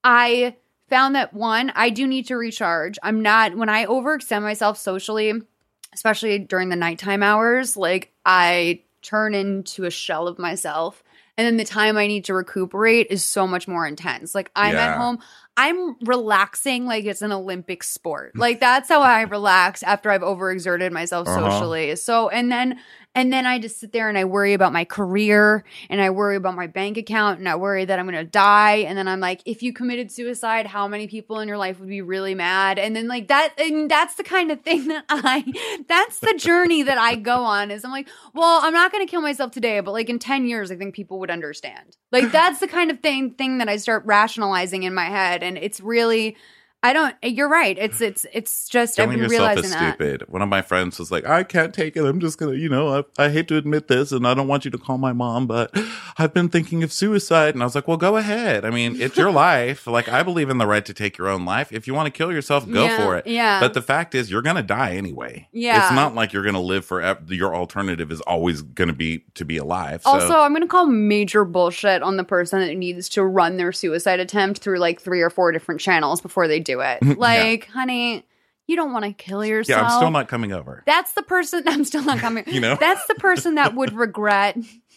I found that, one, I do need to recharge. I'm not, when I overextend myself socially, especially during the nighttime hours, like, I turn into a shell of myself. And then the time I need to recuperate is so much more intense. Like, I'm Yeah. at home, I'm relaxing like it's an Olympic sport. Like, that's how I relax after I've overexerted myself Uh-huh. socially. So, and then, and then I just sit there and I worry about my career and I worry about my bank account and I worry that I'm going to die. And then I'm like, if you committed suicide, how many people in your life would be really mad? And then like that, and that's the kind of thing that I, that's the journey that I go on is I'm like, well, I'm not going to kill myself today, but like in ten years, I think people would understand. Like, that's the kind of thing, thing that I start rationalizing in my head. And it's really, I don't, you're right. It's, it's, it's just, Killing I've been yourself realizing is that. stupid. One of my friends was like, I can't take it. I'm just going to, you know, I, I hate to admit this and I don't want you to call my mom, but I've been thinking of suicide. And I was like, well, go ahead. I mean, it's your life. Like, I believe in the right to take your own life. If you want to kill yourself, go Yeah, for it. yeah. But the fact is, you're going to die anyway. Yeah. It's not like you're going to live forever. Your alternative is always going to be to be alive. So. Also, I'm going to call major bullshit on the person that needs to run their suicide attempt through like three or four different channels before they do it. Like, Yeah. honey, you don't want to kill yourself. Yeah, I'm still not coming over. That's the person, I'm still not coming. You know? That's the person that would regret.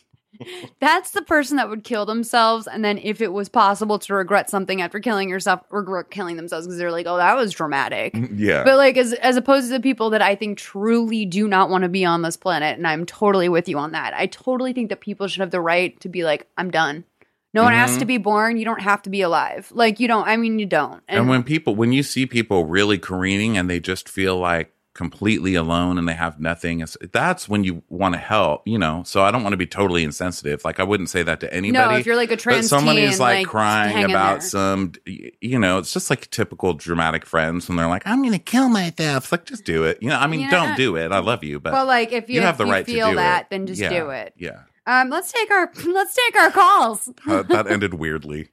That's the person that would kill themselves. And then if it was possible to regret something after killing yourself, regret killing themselves because they're like, oh, that was dramatic. Yeah. But like, as as opposed to the people that I think truly do not want to be on this planet, and I'm totally with you on that. I totally think that people should have the right to be like, I'm done. No one has to be born. You don't have to be alive. Like, you don't, I mean, you don't. And, and when people, when you see people really careening and they just feel like completely alone and they have nothing, it's, that's when you want to help, you know? So I don't want to be totally insensitive. Like, I wouldn't say that to anybody. No, if you're like a trans but someone teen, is like, like, crying hang in about there. some, you know, it's just like typical dramatic friends when they're like, I'm going to kill myself. It's like, just do it. You know, I mean, You know, don't do it. I love you, but well, like, if you, you have if the you right feel to do that, it. then just Yeah, do it. Yeah. Um, let's take our let's take our calls. Uh, that ended weirdly.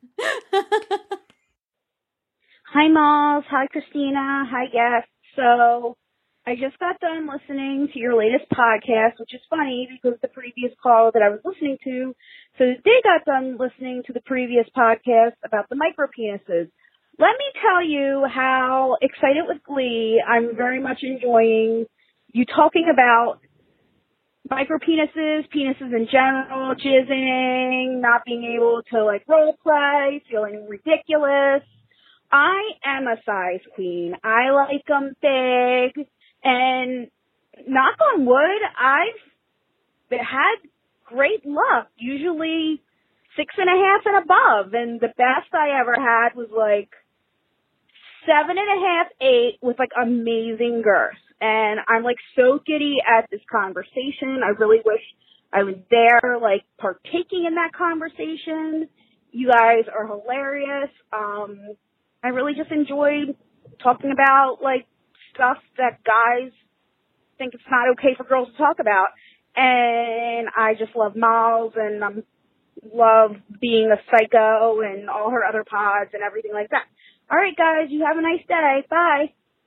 Hi, Malls. Hi, Christina. Hi, guests. So I just got done listening to your latest podcast, which is funny because the previous call that I was listening to, so they got done listening to the previous podcast about the micro penises. Let me tell you how excited with glee I'm very much enjoying you talking about micro penises, penises in general, jizzing, not being able to like role play, feeling ridiculous. I am a size queen. I like them big, and knock on wood, I've had great luck. Usually six and a half and above, and the best I ever had was like seven and a half, eight with like amazing girth. And I'm like so giddy at this conversation. I really wish I was there, like partaking in that conversation. You guys are hilarious. Um, I really just enjoyed talking about like stuff that guys think it's not okay for girls to talk about. And I just love Miles and I um, love being a psycho and all her other pods and everything like that. All right, guys, you have a nice day. Bye.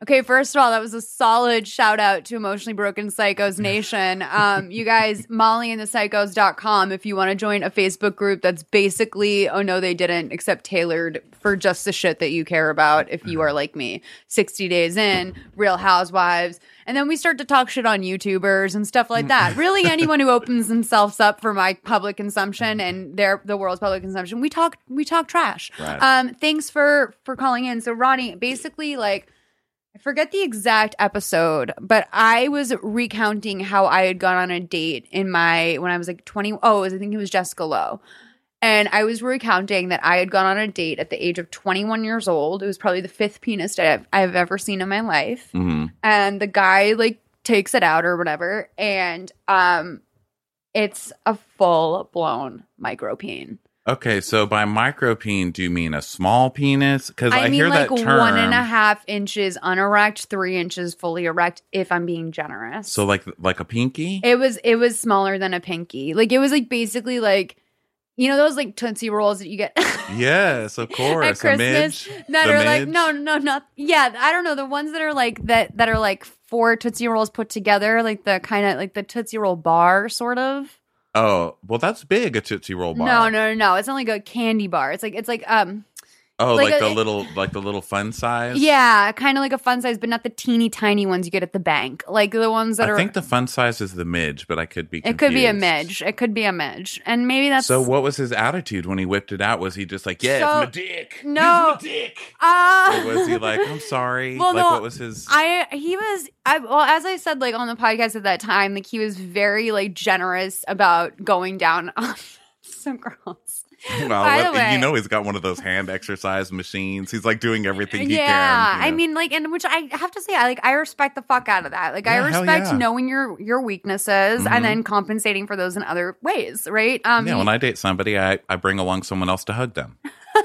Okay, first of all, that was a solid shout out to Emotionally Broken Psychos Nation. Um, you guys, molly and the psychos dot com if you want to join a Facebook group that's basically, oh no, they didn't, except tailored for just the shit that you care about if you are like me. sixty days in, Real Housewives. And then we start to talk shit on YouTubers and stuff like that. Really, anyone who opens themselves up for my public consumption and their the world's public consumption, we talk we talk trash. Right. Um, thanks for for calling in. So Ronnie, basically, like, I forget the exact episode, but I was recounting how I had gone on a date in my when I was like twenty. Oh, it was, I think it was Jessica Lowe. And I was recounting that I had gone on a date at the age of twenty-one years old. It was probably the fifth penis I've, I've ever seen in my life. Mm-hmm. And the guy like takes it out or whatever. And um, it's a full blown micropene. Okay, so by micropene, do you mean a small penis? Because I, I mean hear like that term. one and a half inches unerect, three inches fully erect, if I'm being generous. So like like a pinky? It was it was smaller than a pinky. Like it was like basically like, you know those like Tootsie Rolls that you get Yes, of course. at Christmas a midge? that The are like midge? no no not yeah I don't know, the ones that are like that that are like four Tootsie Rolls put together, like the kind of like the Tootsie Roll bar sort of. Oh, well, that's big, a Tootsie Roll bar. No no no no, it's not like a candy bar. It's like it's like um. Oh, like like, a- the little, like the little fun size. Yeah, kind of like a fun size, but not the teeny tiny ones you get at the bank. Like the ones that I are. think the fun size is the midge, but I could be. It could be a confused. midge. It could be a midge, and maybe that's. So, what was his attitude when he whipped it out? Was he just like, "Yeah, So- it's my dick"? No. It's my dick. Uh, Or was he like, "I'm sorry"? Well, like, no, what was his? I he was. I well, as I said, like on the podcast at that time, like he was very like generous about going down on some girls. Well, By the what- way- you know, he's got one of those hand exercise machines. He's like doing everything he Yeah, can. you I know. mean, like, and which I have to say, I like, I respect the fuck out of that. Like, I Yeah, hell respect yeah. knowing your your weaknesses Mhm. and then compensating for those in other ways, right? Um, yeah, when I date somebody, I, I bring along someone else to hug them.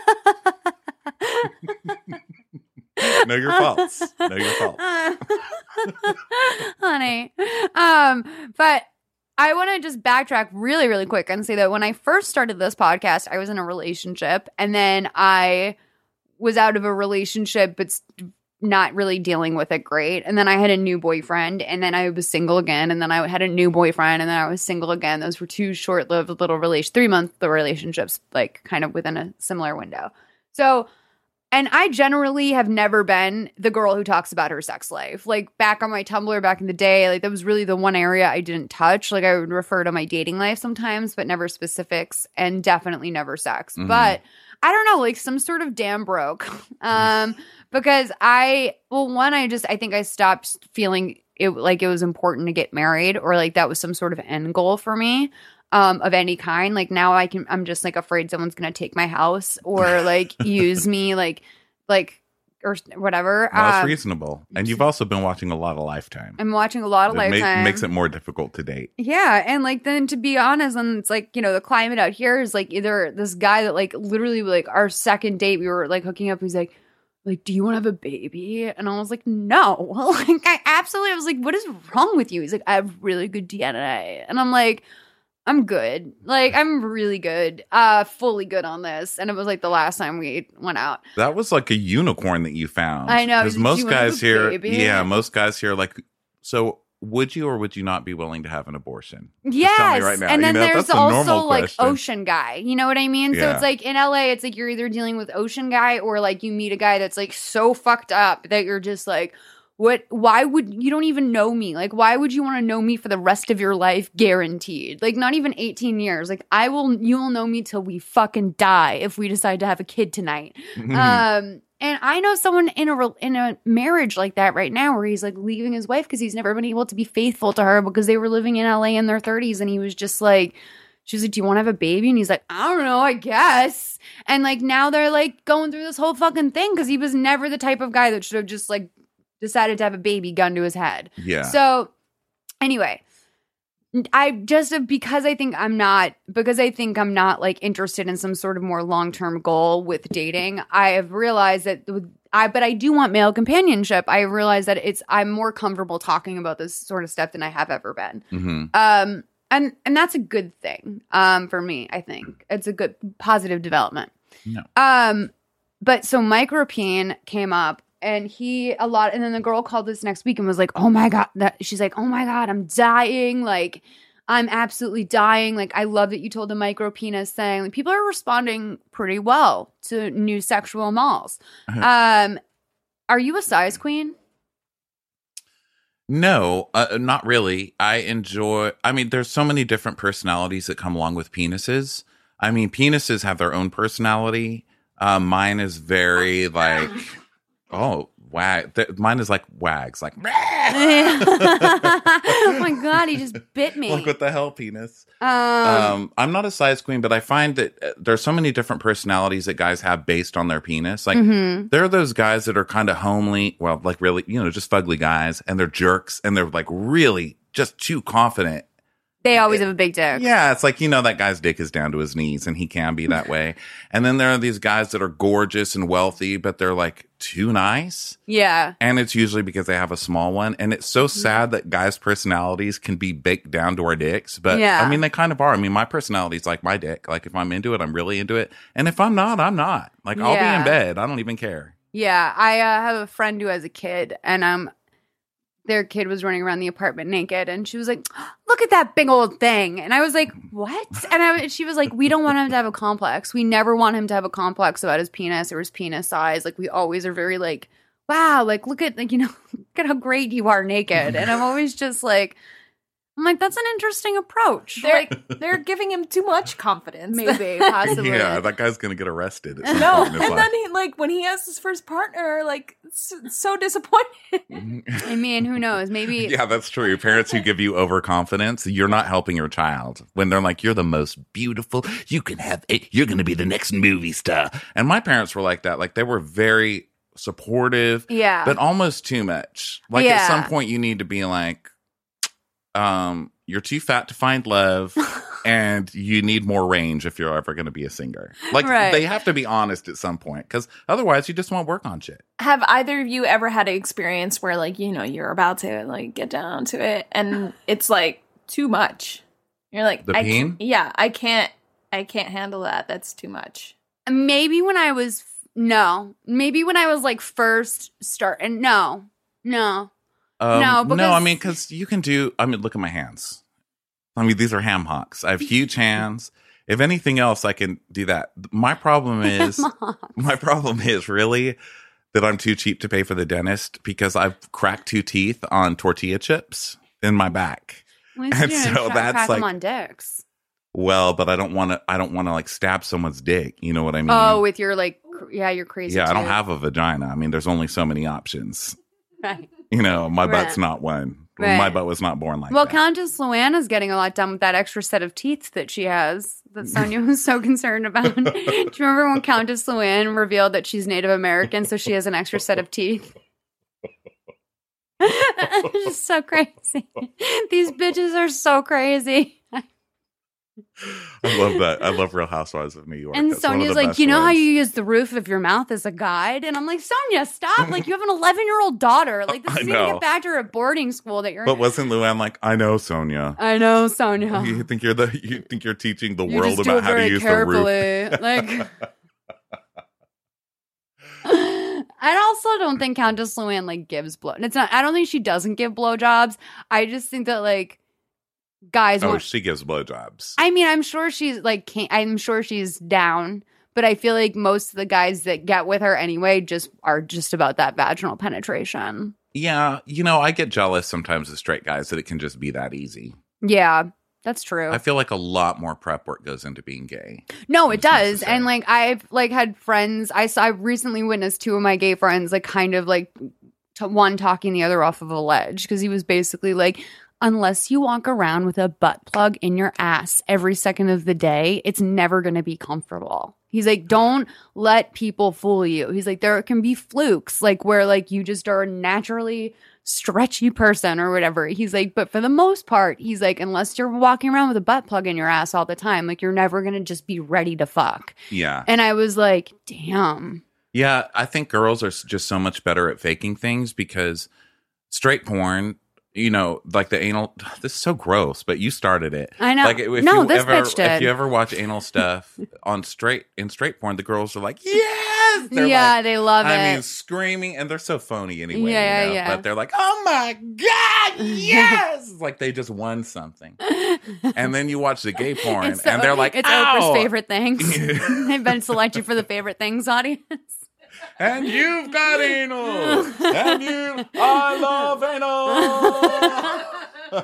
Know your faults. Know your faults. honey. Um, but I want to just backtrack really, really quick and say that when I first started this podcast, I was in a relationship, and then I was out of a relationship, but s- not really dealing with it great. And then I had a new boyfriend, and then I was single again, and then I had a new boyfriend, and then I was single again. Those were two short-lived little relation, three-month relationships, like kind of within a similar window. So. And I generally have never been the girl who talks about her sex life. Like back on my Tumblr back in the day, like that was really the one area I didn't touch. Like I would refer to my dating life sometimes, but never specifics, and definitely never sex. Mhm. But I don't know, like some sort of dam broke. Um, because I, well, one, I just, I think I stopped feeling it like it was important to get married, or like that was some sort of end goal for me. Um, of any kind. Like now I can, I'm just like afraid someone's going to take my house or like use me, like, like, or whatever. Well, that's Um, reasonable. And you've also been watching a lot of Lifetime. I'm watching a lot of It ma- Lifetime. makes it more difficult to date. Yeah, and like then to be honest, and it's like, you know, the climate out here is like either this guy that like literally like our second date we were like hooking up, he's like, like, do you want to have a baby? And I was like, no. Like I absolutely I was like, what is wrong with you? He's like, I have really good D N A. And I'm like, I'm good. Like I'm really good. Uh fully good on this. And it was like the last time we went out. That was like a unicorn that you found. I know. Because Do you most wanna have guys a here, baby? yeah, most guys here are like, so would you or would you not be willing to have an abortion? Just Yes. tell me right now. And then You know, there's that's a also normal like question. ocean guy. You know what I mean? So Yeah. it's like in L A, it's like you're either dealing with ocean guy or like you meet a guy that's like so fucked up that you're just like, what, why would you don't even know me? Like, why would you want to know me for the rest of your life? Guaranteed. Like, not even eighteen years. Like, I will, you will know me till we fucking die if we decide to have a kid tonight. Um, and I know someone in a re- in a marriage like that right now, where he's like leaving his wife because he's never been able to be faithful to her because they were living in L A in their thirties, and he was just like, she's like, "Do you want to have a baby?" And he's like, "I don't know, I guess." And like now they're like going through this whole fucking thing because he was never the type of guy that should have just like decided to have a baby gun to his head. Yeah. So anyway, I just because I think I'm not because I think I'm not like interested in some sort of more long-term goal with dating. I have realized that with, I but I do want male companionship. I realize that it's I'm more comfortable talking about this sort of stuff than I have ever been. hmm Um and and that's a good thing um for me. I think it's a good positive development. No. Um but so micropene came up and he a lot and then the girl called this next week and was like, oh my god, that she's like, oh my god, I'm dying, like I'm absolutely dying, like I love that you told the micro penis thing. Like, people are responding pretty well to new sexual malls. um are you a size queen? No, uh, not really. I enjoy, I mean, there's so many different personalities that come along with penises. I mean, penises have their own personality. Uh, mine is very like, oh, wag. Th- mine is like wags, like, Oh my god, he just bit me. like, what the hell, penis? Um, Um, I'm not a size queen, but I find that uh, there's so many different personalities that guys have based on their penis. Like, mm-hmm. there are those guys that are kind of homely, well, like really, you know, just fugly guys, and they're jerks, and they're like really just too confident. They always have a big dick. Yeah, it's like, you know, that guy's dick is down to his knees, and he can be that way. And then there are these guys that are gorgeous and wealthy, but they're like too nice. Yeah. And it's usually because they have a small one. And it's so sad that guys' personalities can be baked down to our dicks. But Yeah. I mean, they kind of are. I mean, my personality's like my dick. Like, if I'm into it, I'm really into it. And if I'm not, I'm not. Like, I'll be Yeah. in bed. I don't even care. Yeah, I uh, have a friend who has a kid, and um, their kid was running around the apartment naked, and she was like, "Look at that big old thing," and I was like, "What?" And I, she was like, "We don't want him to have a complex. We never want him to have a complex about his penis or his penis size. Like, we always are very like, wow, like look at like you know, look at how great you are naked." And I'm always just like, I'm like, that's an interesting approach. They're, Like, they're giving him too much confidence. maybe, possibly. Yeah, that guy's going to get arrested. At some No, point and in his then life. he like when he has his first partner, like so, so disappointed. I mean, who knows? Maybe. Yeah, that's true. Your parents who give you overconfidence, you're not helping your child. When they're like, you're the most beautiful, you can have it, you're going to be the next movie star. And my parents were like that. Like, they were very supportive, Yeah. but almost too much. Like, Yeah. at some point, you need to be like, um, you're too fat to find love, and you need more range if you're ever going to be a singer. Like, Right. they have to be honest at some point, because otherwise, you just won't work on shit. Have either of you ever had an experience where like, you know, you're about to like get down to it and it's like too much? You're like, The I peen? can't- yeah, I can't I can't handle that. That's too much. Maybe when I was no, maybe when I was like first start and no, no, Um, No, no, because- I mean, because you can do. I mean, look at my hands. I mean, these are ham hocks. I have huge hands. If anything else, I can do that. My problem is, my problem is really that I'm too cheap to pay for the dentist because I've cracked two teeth on tortilla chips in my back. At least And you didn't so try- that's crack them like- on dicks. Well, but I don't want to. I don't want to like stab someone's dick. You know what I mean? Oh, with your like, cr- yeah, you're crazy. yeah. I don't too. have a vagina. I mean, there's only so many options. Right. You know, my Right. butt's not one. Right. My butt was not born like Well, that. Countess Luann is getting a lot done with that extra set of teeth that she has that Sonia was so concerned about. Do you remember when Countess Luann revealed that she's Native American, so she has an extra set of teeth? It's just so crazy. These bitches are so crazy. I love that. I love Real Housewives of New York. And That's one of Sonia's the like, best you know how ones. you use the roof of your mouth as a guide? And I'm like, Sonia, stop. Like, you have an eleven year old daughter. Like, this I is going to know. get back to her at boarding school that you're But wasn't Luann like, I know, Sonia. I know, Sonia. You think you're the you think you're teaching the You world just do about it how to very use carefully. the roof. Like, I also don't think Countess Luann like gives blow. It's not. I don't think she doesn't give blowjobs. I just think that like guys. Oh, want, she gives blowjobs. I mean, I'm sure she's like. Can't, I'm sure she's down. But I feel like most of the guys that get with her anyway just are just about that vaginal penetration. Yeah, you know, I get jealous sometimes of straight guys that it can just be that easy. Yeah, that's true. I feel like a lot more prep work goes into being gay. No, it It's does. necessary. And like I've like had friends. I saw. I recently witnessed two of my gay friends like kind of like t- one talking the other off of a ledge because he was basically like, unless you walk around with a butt plug in your ass every second of the day, it's never going to be comfortable. He's like, don't let people fool you. He's like, there can be flukes, like where like you just are a naturally stretchy person or whatever. He's like, but for the most part, he's like, unless you're walking around with a butt plug in your ass all the time, like you're never going to just be ready to fuck. Yeah. And I was like, damn. Yeah, I think girls are s- just so much better at faking things because straight porn, you know, like the anal. This is so gross, but you started it. I know. Like if No, you this ever, bitch did. if you ever watch anal stuff on straight in straight porn, the girls are like, yes, they're yeah, like, they love I it. mean, screaming, and they're so phony anyway. Yeah, you know? yeah. But they're like, oh my god, yes, it's like they just won something. And then you watch the gay porn, It's the- and they're like, it's ow! Oprah's favorite things. They've been selected for the favorite things audience. And you've got anal, and you, I love anal.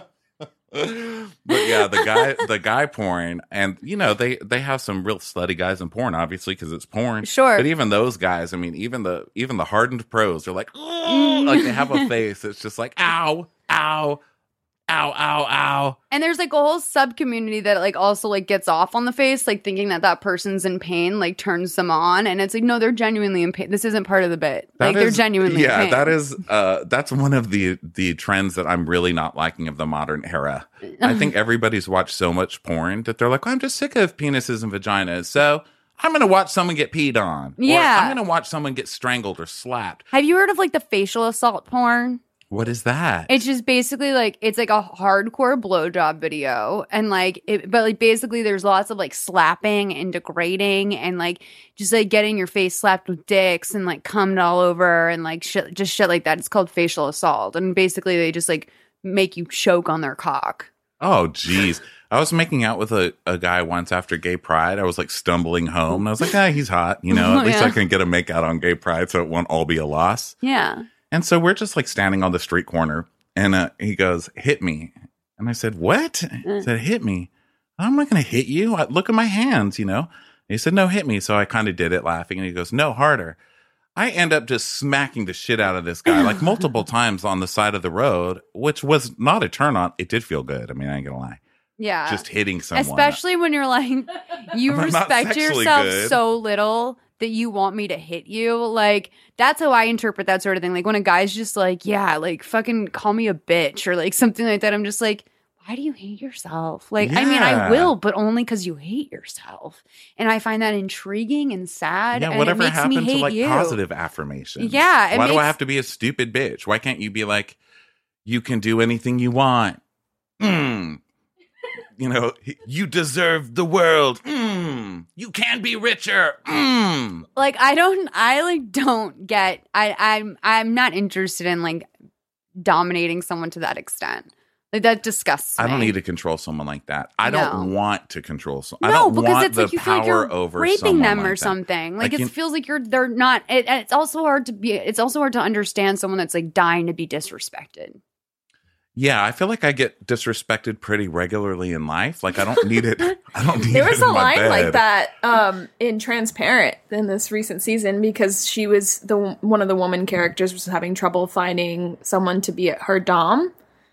But yeah, the guy, the guy porn, and you know they they have some real slutty guys in porn, obviously because it's porn. Sure. But even those guys, I mean, even the even the hardened pros, they're like, oh, like they have a face that's just like, ow, ow, ow, ow, ow. And there's like a whole sub community that like also like gets off on the face, like thinking that that person's in pain, like turns them on, and it's like no, they're genuinely in pain. This isn't part of the bit. That like they're is- genuinely yeah, in pain. that is uh, that's one of the the trends that I'm really not liking of the modern era. I think everybody's watched so much porn that they're like, I'm just sick of penises and vaginas, so I'm gonna watch someone get peed on. Yeah. or I'm gonna watch someone get strangled or slapped. Have you heard of like the facial assault porn? What is that? It's just basically like it's like a hardcore blowjob video, and like, it, but like basically there's lots of like slapping and degrading and like just like getting your face slapped with dicks and like cummed all over and like shit, just shit like that. It's called facial assault, and basically they just like make you choke on their cock. Oh, geez. I was making out with a, a guy once after Gay Pride. I was like stumbling home, and I was like, ah, he's hot. You know, at least Yeah. I can get a make out on Gay Pride, so it won't all be a loss. Yeah. And so we're just like standing on the street corner, and uh, he goes, hit me. And I said, what? He said, hit me. I'm not going to hit you. I, look at my hands, you know. And he said, no, hit me. So I kind of did it laughing. And he goes, no, harder. I end up just smacking the shit out of this guy like multiple times on the side of the road, which was not a turn on. It did feel good. I mean, I ain't going to lie. Yeah. Just hitting someone. Especially when you're like, you I'm not respect sexually yourself good. so little that you want me to hit you. Like, that's how I interpret that sort of thing. Like, when a guy's just like, yeah, like, fucking call me a bitch or like something like that, I'm just like, why do you hate yourself? Like, I mean, I Yeah. will, but only because you hate yourself. And I find that intriguing and sad. Yeah, and whatever it makes happened me hate to like you. positive affirmations? Yeah, it Why do I makes- have to be a stupid bitch? Why can't you be like, you can do anything you want? Mm. You know, you deserve the world. Mm. You can be richer. Mm. Like, I don't, I like don't get, I, I'm, I'm not interested in like dominating someone to that extent. Like, that disgusts me. I don't need to control someone like that. I No. don't want to control someone. No, I don't because want it's the like you feel power like you're over raping someone them like or that. something. Like, Like, it you- feels like you're they're not. It, and it's also hard to be. It's also hard to understand someone that's like dying to be disrespected. Yeah, I feel like I get disrespected pretty regularly in life. Like I don't need it. I don't need There it was in a my line bed. like that um, in Transparent in this recent season because she was the one of the woman characters was having trouble finding someone to be her dom.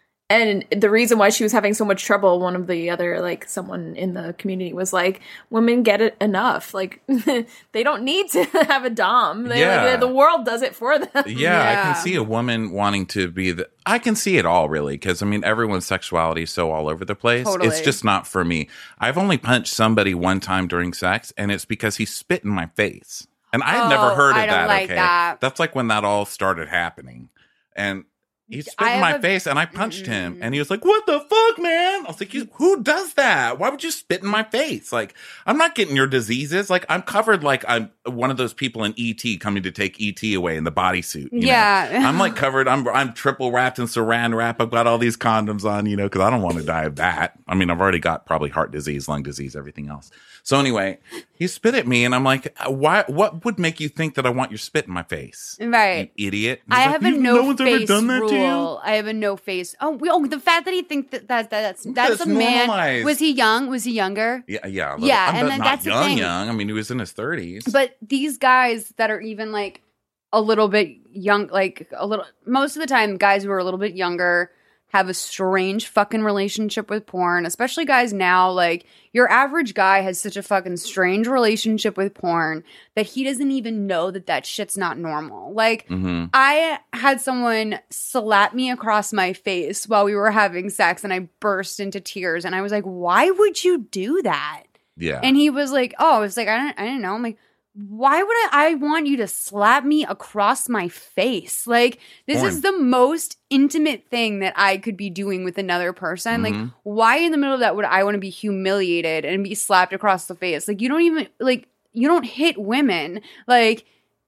And the reason why she was having so much trouble, one of the other, like, someone in the community was like, women get it enough. Like, they don't need to have a dom. They, Yeah. like, the world does it for them. Yeah, I Yeah. can see a woman wanting to be the. I can see it all, really, because I mean, everyone's sexuality is so all over the place. Totally. It's just not for me. I've only punched somebody one time during sex, and it's because he spit in my face, and I had never Oh, heard of I don't that. like okay, that. That's like when that all started happening, and. He spit I in my have a- face, and I punched him, and he was like, "What the fuck, man?" I was like, "You- "Who does that? Why would you spit in my face? Like, I'm not getting your diseases. Like, I'm covered like I'm one of those people in E T coming to take E T away in the bodysuit. you know? Yeah. I'm like covered. I'm I'm triple wrapped in Saran wrap. I've got all these condoms on, you know, because I don't want to die of that. I mean, I've already got probably heart disease, lung disease, everything else. So anyway, he spit at me, and I'm like, "Why? What would make you think that I want your spit in my face, Right. you idiot?" He's I like, have a "You- no, one's face ever done that rule. to you. I have a no face. Oh, we, oh, the fact that he thinks that, that, that that's that's That's a man. normalized. Was he young? Was he younger? Yeah, yeah, a little- Yeah, I'm and not, then not that's the young, thing. young. I mean, he was in his thirties. But these guys that are even like a little bit young, like a little, most of the time, guys who are a little bit younger have a strange fucking relationship with porn, especially guys now. Like, your average guy has such a fucking strange relationship with porn that he doesn't even know that that shit's not normal. Like, Mhm. I had someone slap me across my face while we were having sex, and I burst into tears, and I was like, why would you do that? Yeah, And he was like, "Oh, it's like I don't, I didn't know." I'm like, why would I, I want you to slap me across my face? Like, this Porn. is the most intimate thing that I could be doing with another person. Mm-hmm. Like, why in the middle of that would I want to be humiliated and be slapped across the face? Like, you don't even, like, you don't hit women. Like,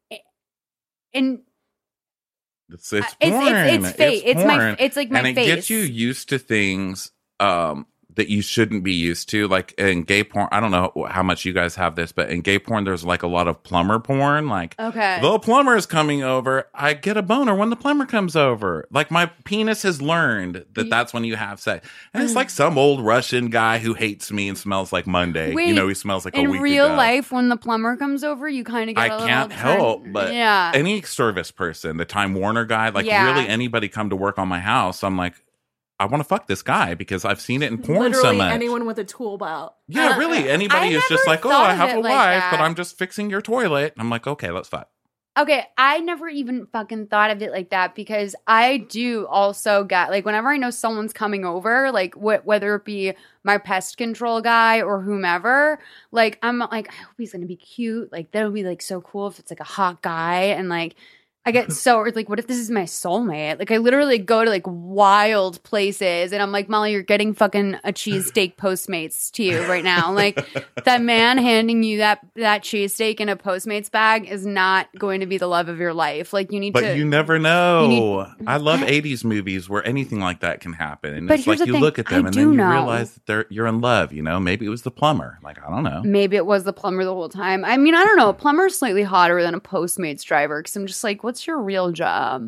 and It's it's it's porn. it's, it's fate. It's, my porn. it's like my and it face. gets you used to things um, that you shouldn't be used to. Like in gay porn, I don't know how much you guys have this, but in gay porn, there's like a lot of plumber porn. Like, Okay. the plumber is coming over. I get a boner when the plumber comes over. Like my penis has learned that that's when you have sex. And it's like some old Russian guy who hates me and smells like Monday. Wait, you know, he smells like a in week real ago. life, when the plumber comes over, you kind of get I a little can't turn- help, but yeah. any service person, the Time Warner guy, like Yeah. really anybody come to work on my house, I'm like, I want to fuck this guy because I've seen it in porn Literally so much. anyone with a tool belt. Yeah, really. Anybody I is just never like, oh, thought I of have it a like wife, that. but I'm just fixing your toilet. I'm like, okay, let's fuck. Okay, I never even fucking thought of it like that because I do also get, like, whenever I know someone's coming over, like, wh- whether it be my pest control guy or whomever, like, I'm like, I hope he's gonna be cute. Like, that would be, like, so cool if it's, like, a hot guy. And, like, I get so, like, what if this is my soulmate? Like, I literally go to, like, wild places, and I'm like, Molly, you're getting fucking a cheesesteak Postmates to you right now. Like, that man handing you that that cheesesteak in a Postmates bag is not going to be the love of your life. Like, you need But to... you never know. you need- I love eighties movies where anything like that can happen. And But it's like here's the you thing, look at them I and do then you know. realize that they're you're in love, you know? Maybe it was the plumber. Like, I don't know. Maybe it was the plumber the whole time. I mean, I don't know. A plumber's slightly hotter than a Postmates driver because I'm just like, what's your real job?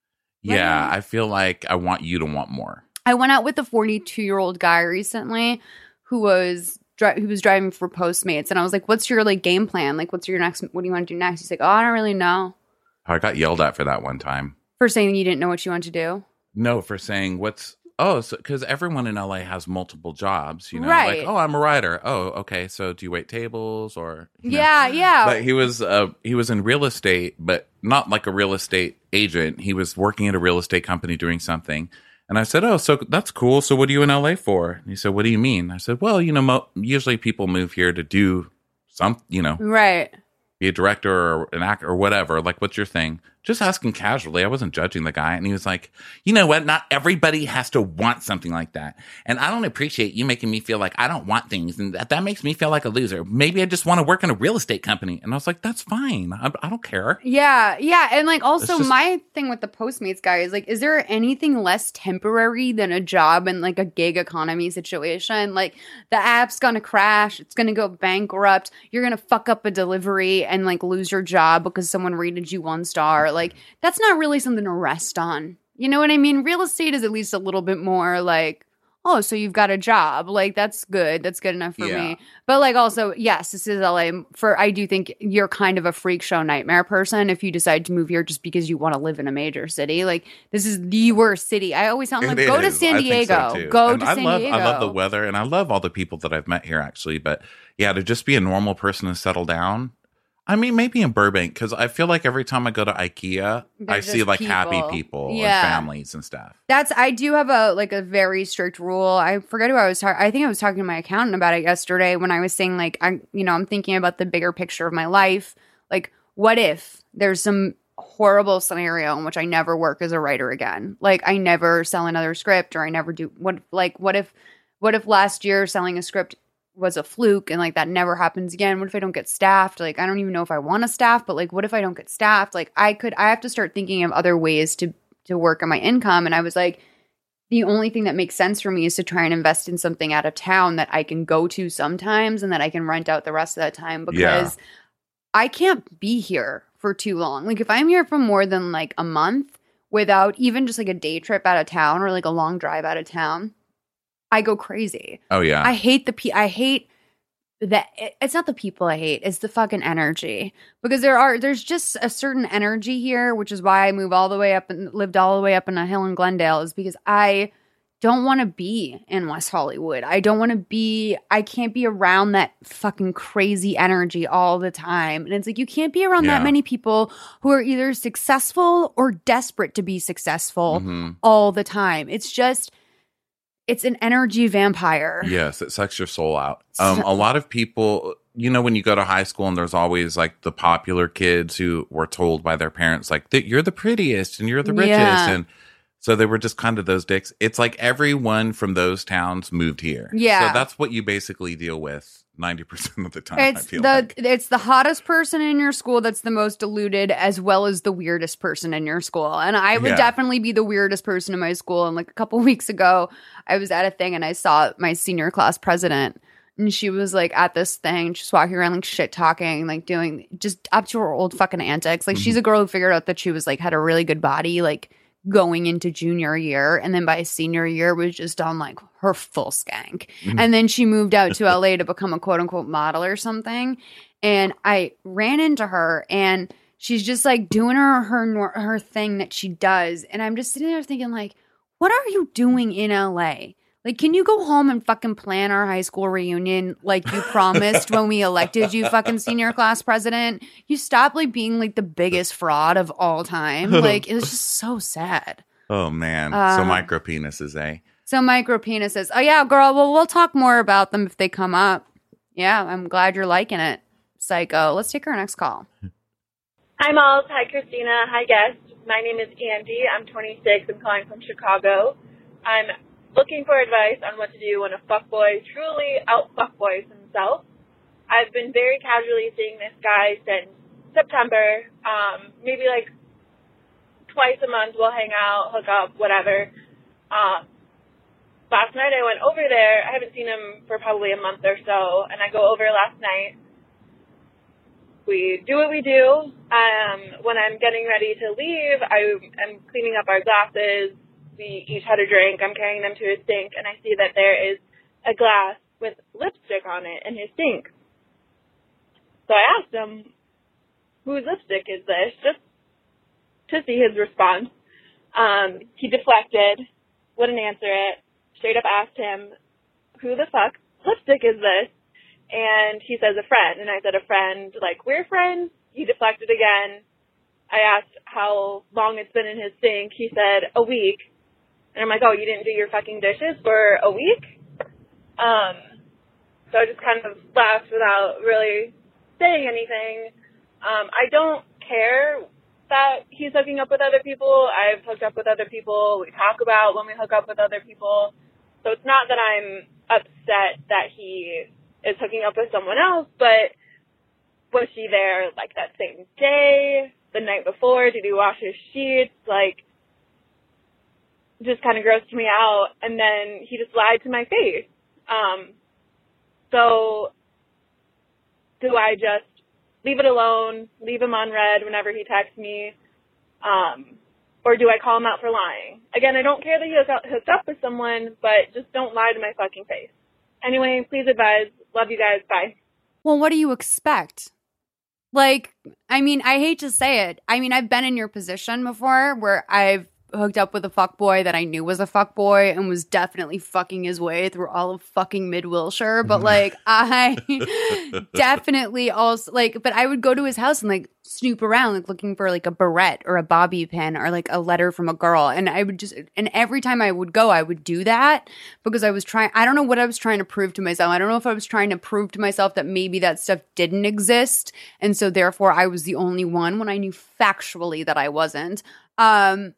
Yeah, I feel like I want you to want more. I went out with a forty-two-year-old guy recently who was dri- who was driving for Postmates, and I was like, "What's your like game plan? Like, what's your next? What do you want to do next?" He's like, "Oh, I don't really know." I got yelled at for that one time. For saying you didn't know what you want to do. No, for saying what's oh, so because everyone in L A has multiple jobs, you know, Right. like oh, I'm a writer. Oh, okay, so do you wait tables or you know? Yeah, yeah. But he was uh he was in real estate, but not like a real estate agent. He was working at a real estate company doing something. And I said, oh, so that's cool. So what are you in L A for? And he said, what do you mean? I said, well, you know, mo- usually people move here to do some, you know, Right. be a director or an actor or whatever. Like, what's your thing? Just asking casually. I wasn't judging the guy. And he was like, you know what? Not everybody has to want something like that. And I don't appreciate you making me feel like I don't want things. And that, that makes me feel like a loser. Maybe I just want to work in a real estate company. And I was like, that's fine. I, I don't care. Yeah, yeah. And like also It's just- my thing with the Postmates guy is like, is there anything less temporary than a job in like a gig economy situation? Like the app's gonna crash, it's gonna go bankrupt, you're gonna fuck up a delivery and like lose your job because someone rated you one star. Like that's not really something to rest on. You know what I mean? Real estate is at least a little bit more like, oh, so you've got a job. Like, that's good. That's good enough for Yeah. me. But, like, also, yes, this is L A. For I do think you're kind of a freak show nightmare person if you decide to move here just because you want to live in a major city. Like, this is the worst city. I always sound like, It go to is. San I think so, Diego. too. Go And to I San love, Diego. I love the weather, and I love all the people that I've met here, actually. But yeah, to just be a normal person and settle down. I mean, maybe in Burbank, because I feel like every time I go to IKEA, They're I see just like people. happy people Yeah. and families and stuff. That's I do have a like a very strict rule. I forget who I was talking. I think I was talking to my accountant about it yesterday when I was saying like I you know I'm thinking about the bigger picture of my life. Like, what if there's some horrible scenario in which I never work as a writer again? Like, I never sell another script, or I never do what like what if what if last year selling a script was a fluke and like that never happens again? What if I don't get staffed? Like, I don't even know if I want to staff, but like, what if I don't get staffed? Like, I could, I have to start thinking of other ways to, to work on my income. And I was like, the only thing that makes sense for me is to try and invest in something out of town that I can go to sometimes and that I can rent out the rest of that time, because Yeah. I can't be here for too long. Like, if I'm here for more than like a month without even just like a day trip out of town or like a long drive out of town, I go crazy. Oh, yeah. I hate the pe- I hate that it- it's not the people I hate, it's the fucking energy. Because there are there's just a certain energy here, which is why I moved all the way up and lived all the way up in a hill in Glendale, is because I don't want to be in West Hollywood. I don't want to be I can't be around that fucking crazy energy all the time. And it's like, you can't be around Yeah. that many people who are either successful or desperate to be successful Mhm. all the time. It's just It's an energy vampire. Yes, it sucks your soul out. Um, a lot of people, you know, when you go to high school and there's always like the popular kids who were told by their parents, like, that you're the prettiest and you're the richest. Yeah. And so they were just kind of those dicks. It's like everyone from those towns moved here. Yeah. So that's what you basically deal with ninety percent of the time. It's I feel the like. it's the hottest person in your school that's the most deluded, as well as the weirdest person in your school. And I would Yeah. definitely be the weirdest person in my school. And like a couple weeks ago, I was at a thing and I saw my senior class president, and she was like at this thing, just walking around like shit talking, like doing just up to her old fucking antics. Like Mm-hmm. she's a girl who figured out that she was like had a really good body, like going into junior year, and then by senior year was just on like her full skank. Mm-hmm. And then she moved out to L A to become a quote unquote model or something. And I ran into her and she's just like doing her her nor- her thing that she does, and I'm just sitting there thinking like, what are you doing in L A? Like, can you go home and fucking plan our high school reunion like you promised when we elected you fucking senior class president? You stop like being like the biggest fraud of all time. Like, it was just so sad. Oh, man. Uh, so micro penises, eh? So micro penises. Oh yeah, girl. Well, we'll talk more about them if they come up. Yeah, I'm glad you're liking it, psycho. Let's take our next call. Hi, Malls. Hi, Christina. Hi, guest. My name is Andy. I'm twenty-six. I'm calling from Chicago. I'm looking for advice on what to do when a fuckboy truly out-fuckboys himself. I've been very casually seeing this guy since September. Um, maybe like twice a month we'll hang out, hook up, whatever. Um, last night I went over there. I haven't seen him for probably a month or so, and I go over last night. We do what we do. Um, when I'm getting ready to leave, I am cleaning up our glasses. We each had a drink. I'm carrying them to his sink, and I see that there is a glass with lipstick on it in his sink. So I asked him, whose lipstick is this? Just to see his response. Um, he deflected, wouldn't answer it, straight up asked him, who the fuck lipstick is this? And he says, a friend. And I said, a friend, like, we're friends? He deflected again. I asked how long it's been in his sink. He said, a week. And I'm like, oh, you didn't do your fucking dishes for a week? Um, so I just kind of laughed without really saying anything. Um, I don't care that he's hooking up with other people. I've hooked up with other people. We talk about when we hook up with other people. So it's not that I'm upset that he is hooking up with someone else, but was she there like that same day, the night before? Did he wash his sheets? Like, just kind of grossed me out. And then he just lied to my face. Um, so do I just leave it alone, leave him on red whenever he texts me? Um, or do I call him out for lying? Again, I don't care that he hooked up with someone, but just don't lie to my fucking face. Anyway, please advise. Love you guys. Bye. Well, what do you expect? Like, I mean, I hate to say it. I mean, I've been in your position before where I've hooked up with a fuckboy that I knew was a fuckboy and was definitely fucking his way through all of fucking mid-Wilshire. But, like, I definitely also, like, but I would go to his house and, like, snoop around, like, looking for, like, a barrette or a bobby pin or, like, a letter from a girl. And I would just, and every time I would go, I would do that because I was trying, I don't know what I was trying to prove to myself. I don't know if I was trying to prove to myself that maybe that stuff didn't exist. And so, therefore, I was the only one when I knew factually that I wasn't. Um,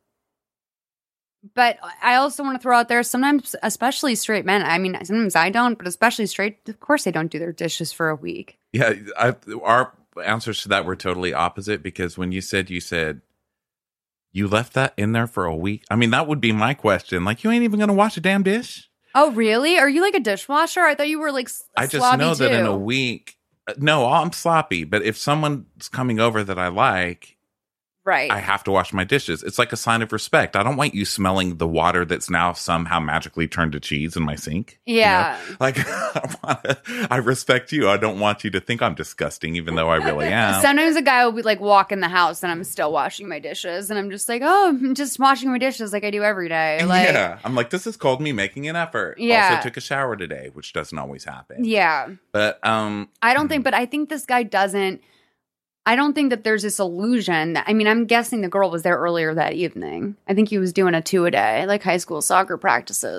But I also want to throw out there, sometimes, especially straight men, I mean, sometimes I don't, but especially straight, of course they don't do their dishes for a week. Yeah, I, our answers to that were totally opposite because when you said, you said, you left that in there for a week? I mean, that would be my question. Like, you ain't even going to wash a damn dish? Oh, really? Are you like a dishwasher? I thought you were like s- I just sloppy know that too. in a week, no, I'm sloppy, but if someone's coming over that I like, Right. I have to wash my dishes. It's like a sign of respect. I don't want you smelling the water that's now somehow magically turned to cheese in my sink. Yeah. You know? Like, I, wanna, I respect you. I don't want you to think I'm disgusting, even though I really am. Sometimes a guy will be like walk in the house and I'm still washing my dishes and I'm just like, oh, I'm just washing my dishes like I do every day. Like, yeah. I'm like, this is called me making an effort. Yeah. Also took a shower today, which doesn't always happen. Yeah. But um, I don't think, but I think this guy doesn't. I don't think that there's this illusion. That, I mean, I'm guessing the girl was there earlier that evening. I think he was doing a two a day, like high school soccer practices.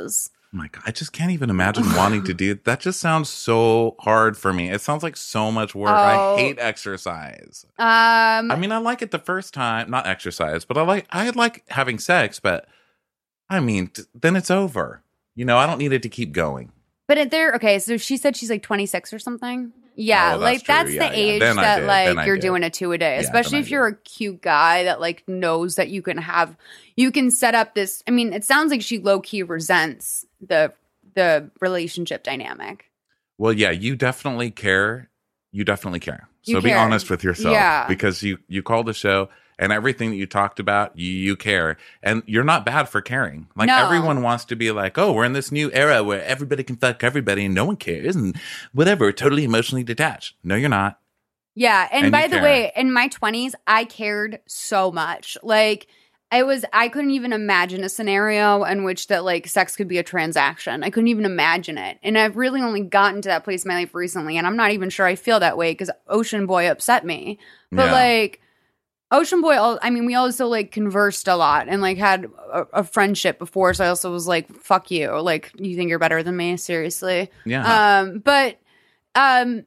my God, I just can't even imagine wanting to do it. That just sounds so hard for me. It sounds like so much work. Oh. I hate exercise. Um, I mean, I like it the first time, not exercise, but I like I like having sex, but I mean, t- then it's over. You know, I don't need it to keep going. but it, there, okay, so she said she's like twenty-six or something. Yeah, Oh, that's like true. that's Yeah, the yeah. age Then I that did. Then I like you're did. doing a two a day, Yeah, especially then I if you're a cute guy that like knows that you can have, you can set up this. I mean, it sounds like she low key resents the the relationship dynamic. Well, yeah, you definitely care. You definitely care. So You be care. honest with yourself. Yeah. Because you, you called the show and everything that you talked about, you, you care. And you're not bad for caring. Like No. everyone wants to be like, oh, we're in this new era where everybody can fuck everybody and no one cares and whatever, totally emotionally detached. No, you're not. Yeah, and, And by you the care. way, in my twenties, I cared so much. Like I was, I couldn't even imagine a scenario in which that like sex could be a transaction. I couldn't even imagine it, and I've really only gotten to that place in my life recently, and I'm not even sure I feel that way because Ocean Boy upset me. But Yeah. like Ocean Boy, al- I mean, we also like conversed a lot and like had a, a friendship before, so I also was like, "Fuck you!" Like, you think you're better than me? Seriously. Yeah. Um, but um,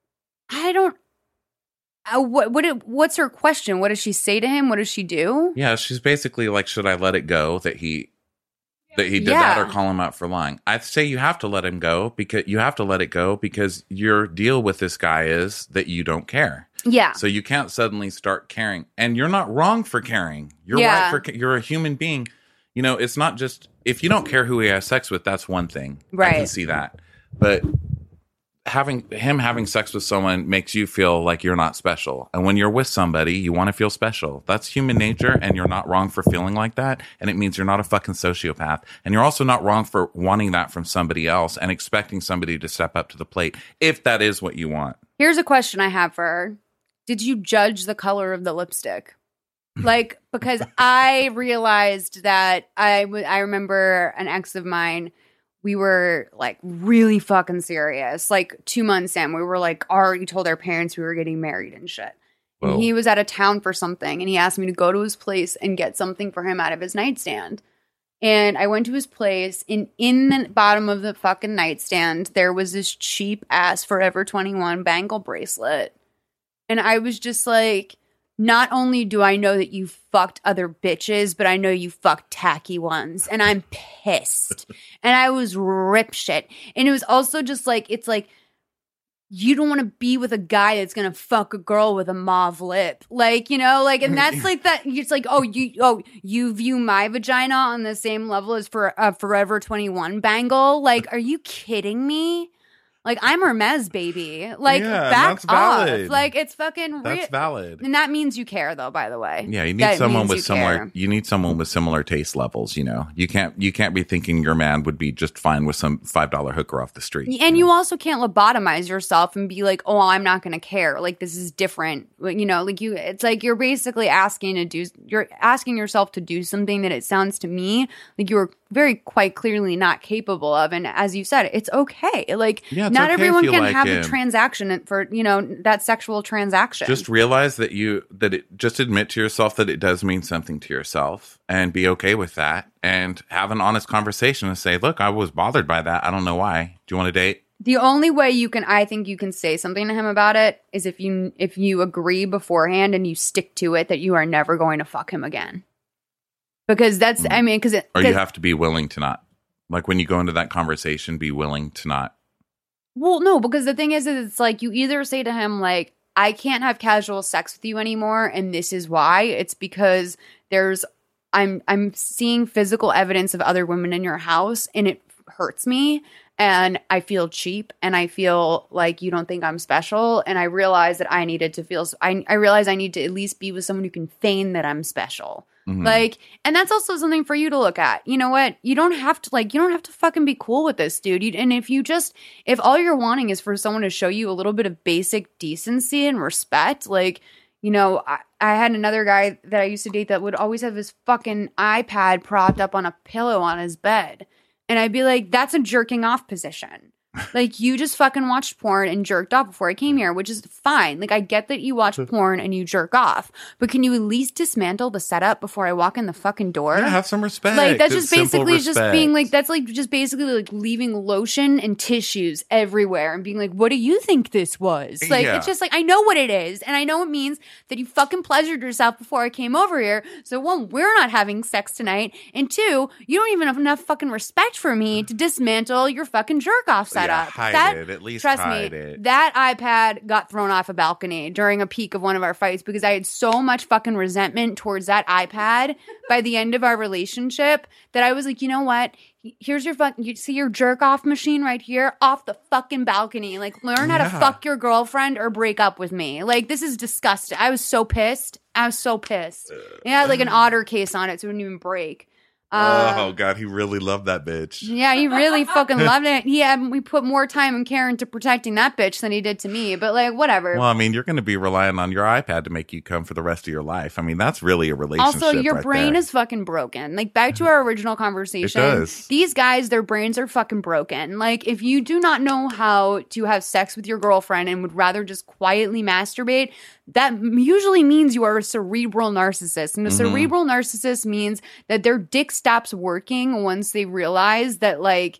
I don't. Uh, what what did- what's her question? What does she say to him? What does she do? Yeah, she's basically like, should I let it go that he that he did Yeah. that or call him out for lying? I'd say you have to let him go because you have to let it go because your deal with this guy is that you don't care. Yeah, So you can't suddenly start caring. And you're not wrong for caring. You're Yeah. right for ca- you're a human being. You know, it's not just if you don't care who he has sex with, that's one thing. I can Right. see that. But having him having sex with someone makes you feel like you're not special. And when you're with somebody, you want to feel special. That's human nature, and you're not wrong for feeling like that. And it means you're not a fucking sociopath. And you're also not wrong for wanting that from somebody else and expecting somebody to step up to the plate if that is what you want. here's a question I have for her. Did you judge the color of the lipstick? Like, because I realized that I w- I remember an ex of mine, we were like really fucking serious. Like two months in, we were like already told our parents we were getting married and shit. Whoa. And he was out of town for something, and he asked me to go to his place and get something for him out of his nightstand. And I went to his place, and in the bottom of the fucking nightstand, there was this cheap ass Forever twenty-one bangle bracelet. And I was just like, not only do I know that you fucked other bitches, but I know you fucked tacky ones. And I'm pissed. And I was rip shit. And it was also just like, it's like, you don't want to be with a guy that's going to fuck a girl with a mauve lip. Like, you know, like, and that's like that. It's like, oh, you, oh, you view my vagina on the same level as for a Forever twenty-one bangle. Like, are you kidding me? Like, I'm Hermes, baby. Like, Yeah, back that's valid. off. Like, it's fucking real. That's valid. And that means you care, though, by the way. Yeah, you need That someone means with you similar. care. You need someone with similar taste levels. You know, you can't. You can't be thinking your man would be just fine with some five dollar hooker off the street. And you also can't lobotomize yourself and be like, oh, I'm not going to care. Like, this is different. You know, like you, it's like you're basically asking to do, you're asking yourself to do something that it sounds to me like you were very quite clearly not capable of. And as you said, it's okay. Like, Yeah, it's not okay if everyone you can like have him. a transaction for, you know, that sexual transaction. Just realize that you that it. Just admit to yourself that it does mean something to yourself, and be okay with that, and have an honest conversation and say, "Look, I was bothered by that. I don't know why. Do you want to date?" The only way you can, I think you can say something to him about it is if you if you agree beforehand and you stick to it that you are never going to fuck him again. Because that's, I mean, because it, Or you 'cause- have to be willing to not. Like when you go into that conversation, be willing to not. well, no, because the thing is, is it's like you either say to him like, I can't have casual sex with you anymore, and this is why. It's because there's, I'm I'm seeing physical evidence of other women in your house, and it hurts me. And I feel cheap, and I feel like you don't think I'm special. And I realize that I needed to feel, I, I realize I need to at least be with someone who can feign that I'm special. Mhm. Like, and that's also something for you to look at. You know what? You don't have to, like, you don't have to fucking be cool with this dude. You, and if you just, if all you're wanting is for someone to show you a little bit of basic decency and respect, like, you know, I, I had another guy that I used to date that would always have his fucking iPad propped up on a pillow on his bed. And I'd be like, that's a jerking off position. Like, you just fucking watched porn and jerked off before I came here, which is fine. Like, I get that you watch porn and you jerk off, but can you at least dismantle the setup before I walk in the fucking door? Yeah, have some respect. Like, that's just simple basically just respect. being like, that's like just basically like leaving lotion and tissues everywhere and being like, what do you think this was? Like, Yeah. it's just like, I know what it is. And I know it means that you fucking pleasured yourself before I came over here. So one, we're not having sex tonight. And two, you don't even have enough fucking respect for me to dismantle your fucking jerk off setup. Yeah, hide that, it. At least trust hide me, it. that iPad got thrown off a balcony during a peak of one of our fights because I had so much fucking resentment towards that iPad by the end of our relationship that I was like, you know what? Here's your fucking, you see your jerk off machine right here off the fucking balcony. Like, learn how to Yeah. fuck your girlfriend or break up with me. Like, this is disgusting. I was so pissed. I was so pissed. It had like an otter case on it, so it wouldn't even break. Uh, oh God, he really loved that bitch. Yeah, he really fucking loved it. He had, we put more time and care into protecting that bitch than he did to me. But like, whatever. Well, I mean, you're going to be relying on your iPad to make you come for the rest of your life. I mean, that's really a relationship. Also, your right brain there. is fucking broken. Like, back to our original conversation. It does. These guys, their brains are fucking broken. Like, if you do not know how to have sex with your girlfriend and would rather just quietly masturbate, that usually means you are a cerebral narcissist. And a Mhm. cerebral narcissist means that their dick stops working once they realize that, like,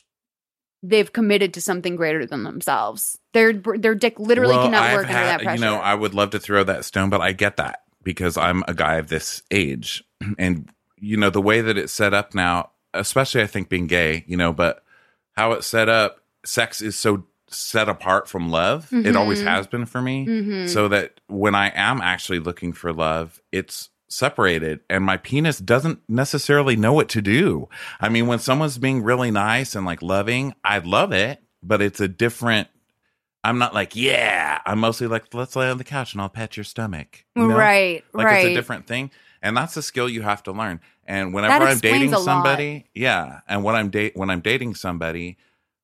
they've committed to something greater than themselves. Their their dick literally Well, cannot I've work under had- that pressure. You know, I would love to throw that stone, but I get that because I'm a guy of this age. And, you know, the way that it's set up now, especially I think being gay, you know, but how it's set up, sex is so set apart from love. It always Mhm. has been for me. Mhm. So that when I am actually looking for love, it's separated and my penis doesn't necessarily know what to do. I mean, when someone's being really nice and like loving, I love it, but it's a different, I'm not like, yeah, I'm mostly like, let's lay on the couch and I'll pet your stomach. You know? Right, Like right. it's a different thing. And that's a skill you have to learn. And whenever That I'm explains dating a lot. somebody, yeah. And when I'm date when I'm dating somebody,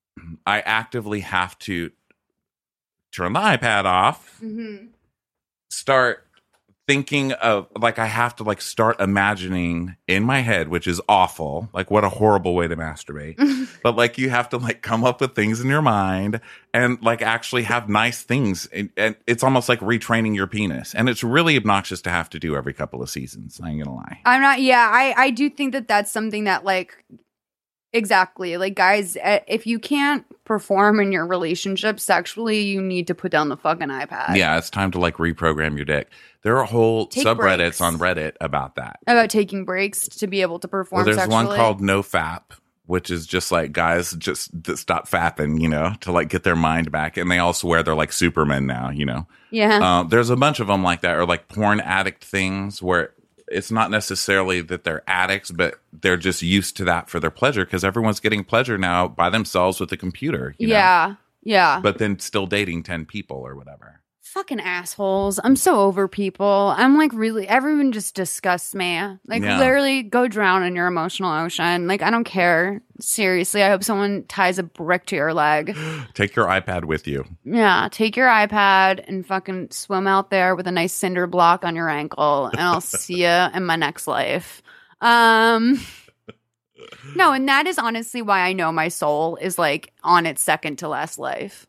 I actively have to turn the iPad off, Mhm. start thinking of like I have to like start imagining in my head, which is awful. Like what a horrible way to masturbate. But like you have to like come up with things in your mind and like actually have nice things. And, and it's almost like retraining your penis. And it's really obnoxious to have to do every couple of seasons. I ain't gonna lie. I'm not, yeah, I, I do think that that's something that, like, exactly. Like, guys, eh, if you can't perform in your relationship sexually, you need to put down the fucking iPad. Yeah, it's time to like reprogram your dick. There are whole Take subreddits breaks. on Reddit about that. About taking breaks to be able to perform Well, there's sexually. one called NoFap, which is just like guys just that stop fapping, you know, to like get their mind back. And they all swear they're like Supermen now, you know. Yeah. Uh, there's a bunch of them like that, or like porn addict things where it's not necessarily that they're addicts, but they're just used to that for their pleasure because everyone's getting pleasure now by themselves with a computer. You know? yeah. Yeah. But then still dating ten people or whatever. Fucking assholes. I'm so over people. I'm like, really, everyone just disgusts me. Like, Yeah. literally, go drown in your emotional ocean. Like, I don't care. Seriously, I hope someone ties a brick to your leg. Take your iPad with you. Yeah, take your iPad and fucking swim out there with a nice cinder block on your ankle, and I'll see you in my next life. Um, no, and that is honestly why I know my soul is like on its second to last life.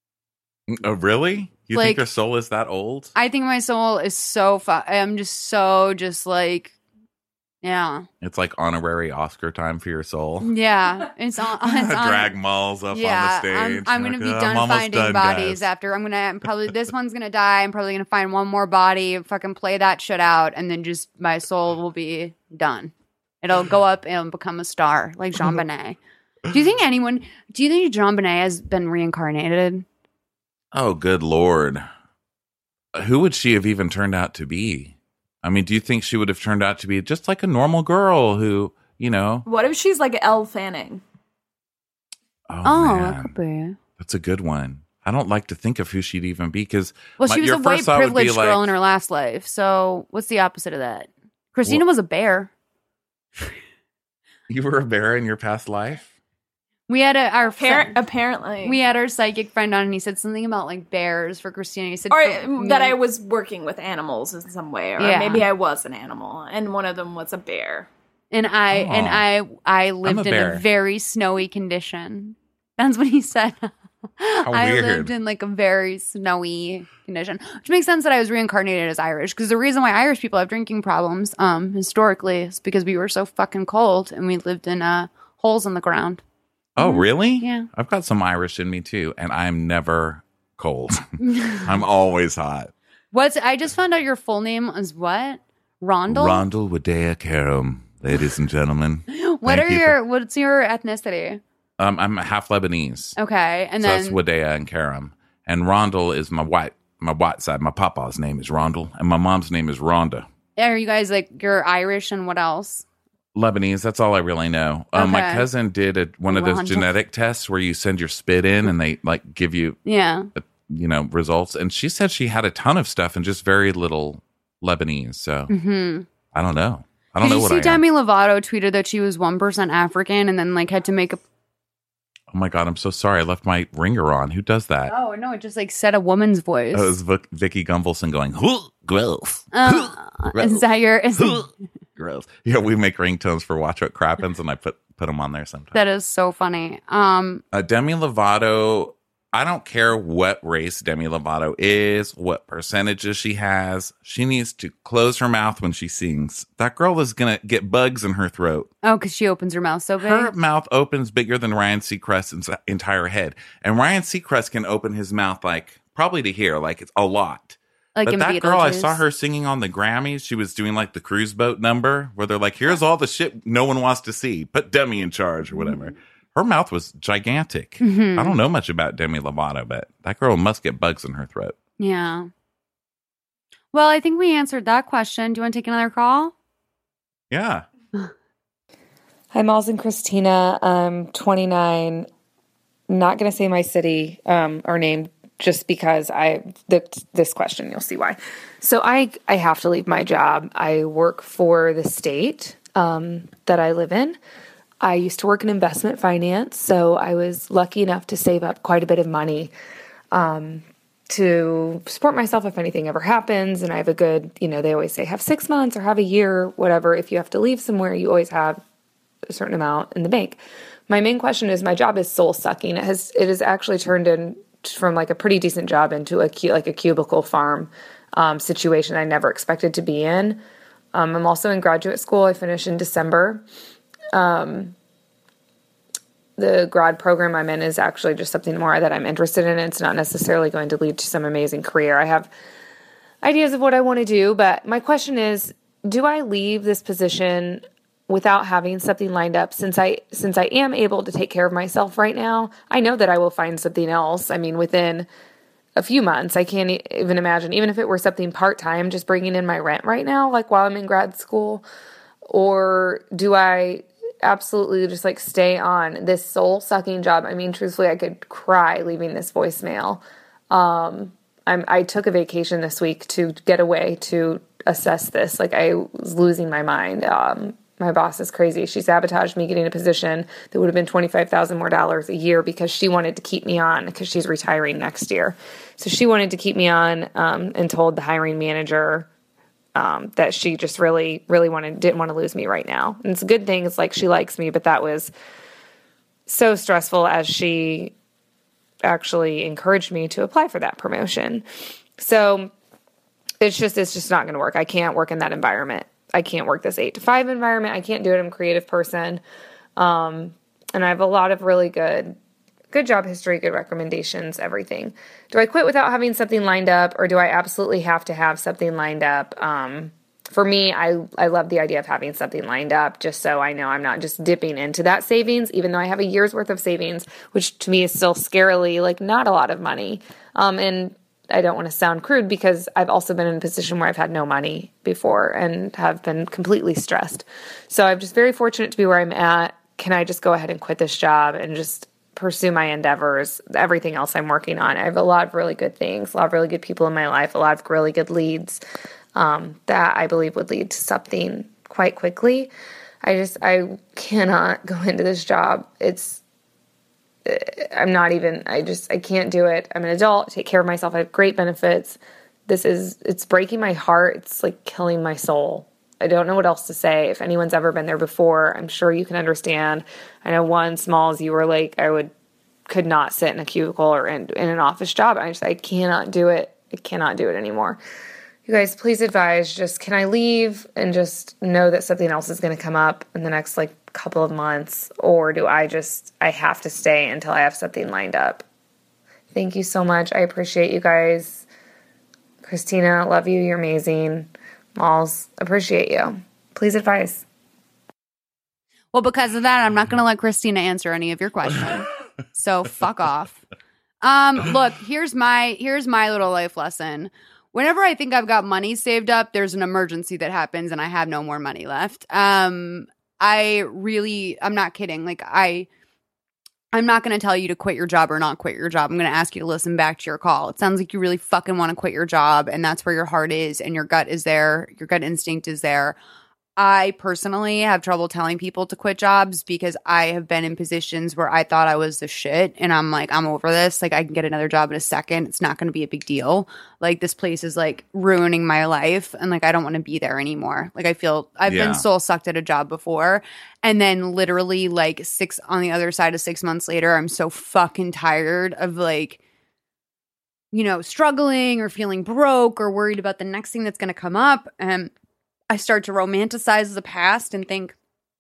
Oh, really? You Like- think your soul is that old? I think my soul is so fu- I'm just so just like, yeah, It's like honorary Oscar time for your soul. yeah. It's on. It's on Drag malls up yeah, on the stage. I'm, I'm gonna Like, be "Oh, done I'm almost finding done, bodies guys." after. I'm gonna I'm probably this one's gonna die. I'm probably gonna find one more body, fucking play that shit out, and then just my soul will be done. It'll go up and become a star like Jean Bonnet. Do you think anyone? Do you think Jean Bonnet has been reincarnated? Oh, good Lord. Who would she have even turned out to be? I mean, do you think she would have turned out to be just like a normal girl who, you know? What if she's like Elle Fanning? Oh, Oh, man. that could be. That's a good one. I don't like to think of who she'd even be because Well, my- she was your a white first thought would be privileged girl like- in her last life. So what's the opposite of that? Christina was a bear. you were a bear in your past life. We had a, our Appar- friend, apparently. we had our psychic friend on, and he said something about like bears for Christina. He said or for um, that me- I was working with animals in some way, or Yeah. maybe I was an animal, and one of them was a bear. and I Oh. and I I lived in bear. a very snowy condition. That's what he said. How I weird. lived in like a very snowy condition, which makes sense that I was reincarnated as Irish, because the reason why Irish people have drinking problems um, historically is because we were so fucking cold and we lived in uh, holes in the ground. Oh, really? Yeah. I've got some Irish in me too, and I'm never cold. I'm always hot. What's I just found out your full name is what? Rondel? Rondel Wadea Karam, ladies and gentlemen. What Thank are you your what's your ethnicity? Um, I'm half Lebanese. Okay. And so then that's Wadea and Karam. And Rondel is my white my white side. My papa's name is Rondel, and my mom's name is Rhonda. are you guys like you're Irish and what else? Lebanese. That's all I really know. Um, My Okay. cousin did a, one of those Rondel. genetic tests where you send your spit in and they like give you, Yeah. uh, you know, results. And she said she had a ton of stuff and just very little Lebanese. So Mm-hmm. I don't know. I don't Did know you what see I am. Demi Lovato tweeted that she was one percent African and then like had to make a Oh my God, I'm so sorry. I left my ringer on. Who does that? Oh no, it just like said a woman's voice. Oh, it was Vic- Vicky Gunvalson going, "Huh, gross. Uh, Gross. is that your is, Huh, gross. Yeah, we make ringtones for Watch What Crappens, and I put, put them on there sometimes. that is so funny. Um Uh, Demi Lovato, I don't care what race Demi Lovato is, what percentages she has. She needs to close her mouth when she sings. That girl is going to get bugs in her throat. oh, because she opens her mouth so big. Her mouth opens bigger than Ryan Seacrest's entire head. And Ryan Seacrest can open his mouth like probably to here, like it's a lot. like But in that girl, I Beetlejuice. saw her singing on the Grammys. She was doing like the cruise boat number where they're like, here's all the shit no one wants to see. Put Demi in charge or whatever. Her mouth was gigantic. Mhm. I don't know much about Demi Lovato, but that girl must get bugs in her throat. Yeah. Well, I think we answered that question. Do you want to take another call? Yeah. Hi, Miles and Christina. I'm twenty-nine. Not going to say my city um, or name just because I th- this question, you'll see why. So I I have to leave my job. I work for the state um, that I live in. I used to work in investment finance, so I was lucky enough to save up quite a bit of money um, to support myself if anything ever happens. And I have a good, you know, they always say have six months or have a year, whatever. If you have to leave somewhere, you always have a certain amount in the bank. My main question is my job is soul sucking. It has it has actually turned in from like a pretty decent job into a cu- like a cubicle farm um, situation I never expected to be in. Um, I'm also in graduate school. I finish in December. Um, the grad program I'm in is actually just something more that I'm interested in. It's not necessarily going to lead to some amazing career. I have ideas of what I want to do, but my question is, do I leave this position without having something lined up? Since I since I am able to take care of myself right now, I know that I will find something else. I mean, within a few months, I can't e- even imagine, even if it were something part-time, just bringing in my rent right now, like while I'm in grad school. Or do I absolutely just like stay on this soul-sucking job? I mean, truthfully, I could cry leaving this voicemail. Um, I'm, I took a vacation this week to get away to assess this. Like, I was losing my mind. Um, my boss is crazy. She sabotaged me getting a position that would have been twenty-five thousand dollars more dollars a year because she wanted to keep me on because she's retiring next year. So she wanted to keep me on um, and told the hiring manager Um, that she just really, really wanted, didn't want to lose me right now. And it's a good thing. It's like she likes me, but that was so stressful as she actually encouraged me to apply for that promotion. So it's just, it's just not going to work. I can't work in that environment. I can't work this eight to five environment. I can't do it. I'm a creative person. Um, and I have a lot of really good Good job history, good recommendations, everything. Do I quit without having something lined up, or do I absolutely have to have something lined up? Um, for me, I, I love the idea of having something lined up just so I know I'm not just dipping into that savings, even though I have a year's worth of savings, which to me is still scarily like not a lot of money. Um, and I don't want to sound crude because I've also been in a position where I've had no money before and have been completely stressed. So I'm just very fortunate to be where I'm at. Can I just go ahead and quit this job and just pursue my endeavors, everything else I'm working on? I have a lot of really good things, a lot of really good people in my life, a lot of really good leads um, that I believe would lead to something quite quickly. I just, I cannot go into this job. It's, I'm not even, I just, I can't do it. I'm an adult, take care of myself. I have great benefits. This is, it's breaking my heart. It's like killing my soul. I don't know what else to say. If anyone's ever been there before, I'm sure you can understand. I know one, small as you were like, I would could not sit in a cubicle or in, in an office job. I just, I cannot do it. I cannot do it anymore. You guys, please advise, just can I leave and just know that something else is going to come up in the next like couple of months? Or do I just, I have to stay until I have something lined up? Thank you so much. I appreciate you guys. Christina, love you. You're amazing. Malls, appreciate you. Please advise. Well, because of that, I'm not going to let Christina answer any of your questions. So fuck off. Um, look, here's my here's my little life lesson. Whenever I think I've got money saved up, there's an emergency that happens and I have no more money left. Um, I really, I'm not kidding. Like I, I'm not going to tell you to quit your job or not quit your job. I'm going to ask you to listen back to your call. It sounds like you really fucking want to quit your job and that's where your heart is and your gut is there. Your gut instinct is there. I personally have trouble telling people to quit jobs because I have been in positions where I thought I was the shit and I'm like, I'm over this. Like I can get another job in a second. It's not going to be a big deal. Like this place is like ruining my life and like I don't want to be there anymore. Like I feel I've Yeah. been soul sucked at a job before and then literally like six on the other side of six months later, I'm so fucking tired of like, you know, struggling or feeling broke or worried about the next thing that's going to come up. And I start to romanticize the past and think,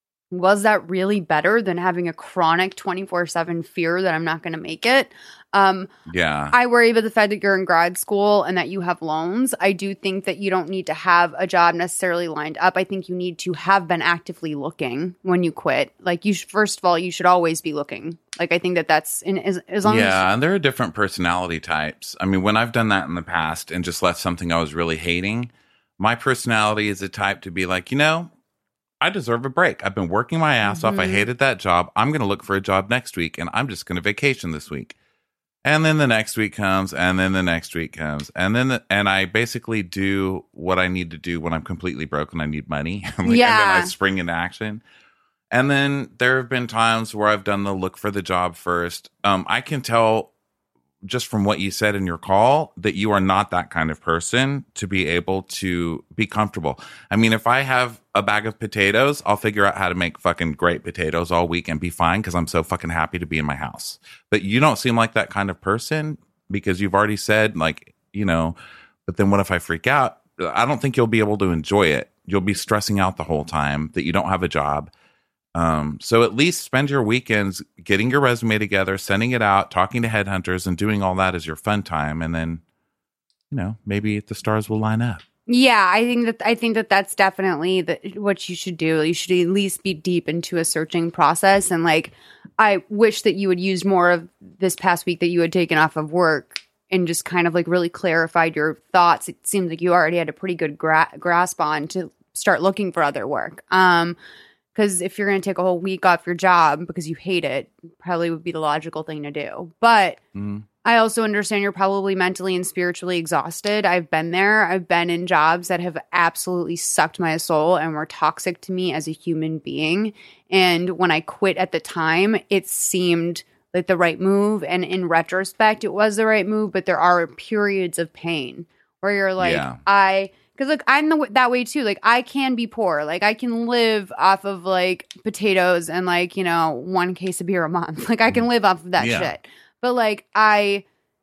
was that really better than having a chronic twenty-four seven fear that I'm not going to make it? Um, Yeah. I worry about the fact that you're in grad school and that you have loans. I do think that you don't need to have a job necessarily lined up. I think you need to have been actively looking when you quit. Like you should, first of all, you should always be looking. Like I think that that's in, as, as long yeah, as and there are different personality types. I mean, when I've done that in the past and just left something I was really hating, my personality is the type to be like, you know, I deserve a break. I've been working my ass off. I Mhm. hated that job. I'm going to look for a job next week and I'm just going to vacation this week. And then the next week comes and then the next week comes. And then, the, and I basically do what I need to do when I'm completely broke and I need money. Like, And then Yeah. I spring into action. And then there have been times where I've done the look for the job first. Um, I can tell just from what you said in your call that you are not that kind of person to be able to be comfortable. I mean, if I have a bag of potatoes, I'll figure out how to make fucking great potatoes all week and be fine because I'm so fucking happy to be in my house. But you don't seem like that kind of person because you've already said like, you know, but then what if I freak out? I don't think you'll be able to enjoy it. You'll be stressing out the whole time that you don't have a job. Um, so at least spend your weekends getting your resume together, sending it out, talking to headhunters and doing all that as your fun time. And then, you know, maybe the stars will line up. Yeah, I think that I think that that's definitely the, what you should do. You should at least be deep into a searching process. And like, I wish that you would use more of this past week that you had taken off of work and just kind of like really clarified your thoughts. It seems like you already had a pretty good gra- grasp on to start looking for other work. Um, because if you're going to take a whole week off your job because you hate it, probably would be the logical thing to do. But Mm-hmm. I also understand you're probably mentally and spiritually exhausted. I've been there. I've been in jobs that have absolutely sucked my soul and were toxic to me as a human being. And when I quit at the time, it seemed like the right move. And in retrospect, it was the right move. But there are periods of pain where you're like, Yeah. I... Because, like, I'm the, that way, too. Like, I can be poor. Like, I can live off of, like, potatoes and, like, you know, one case of beer a month. Like, I can live off of that Yeah. shit. But, like, I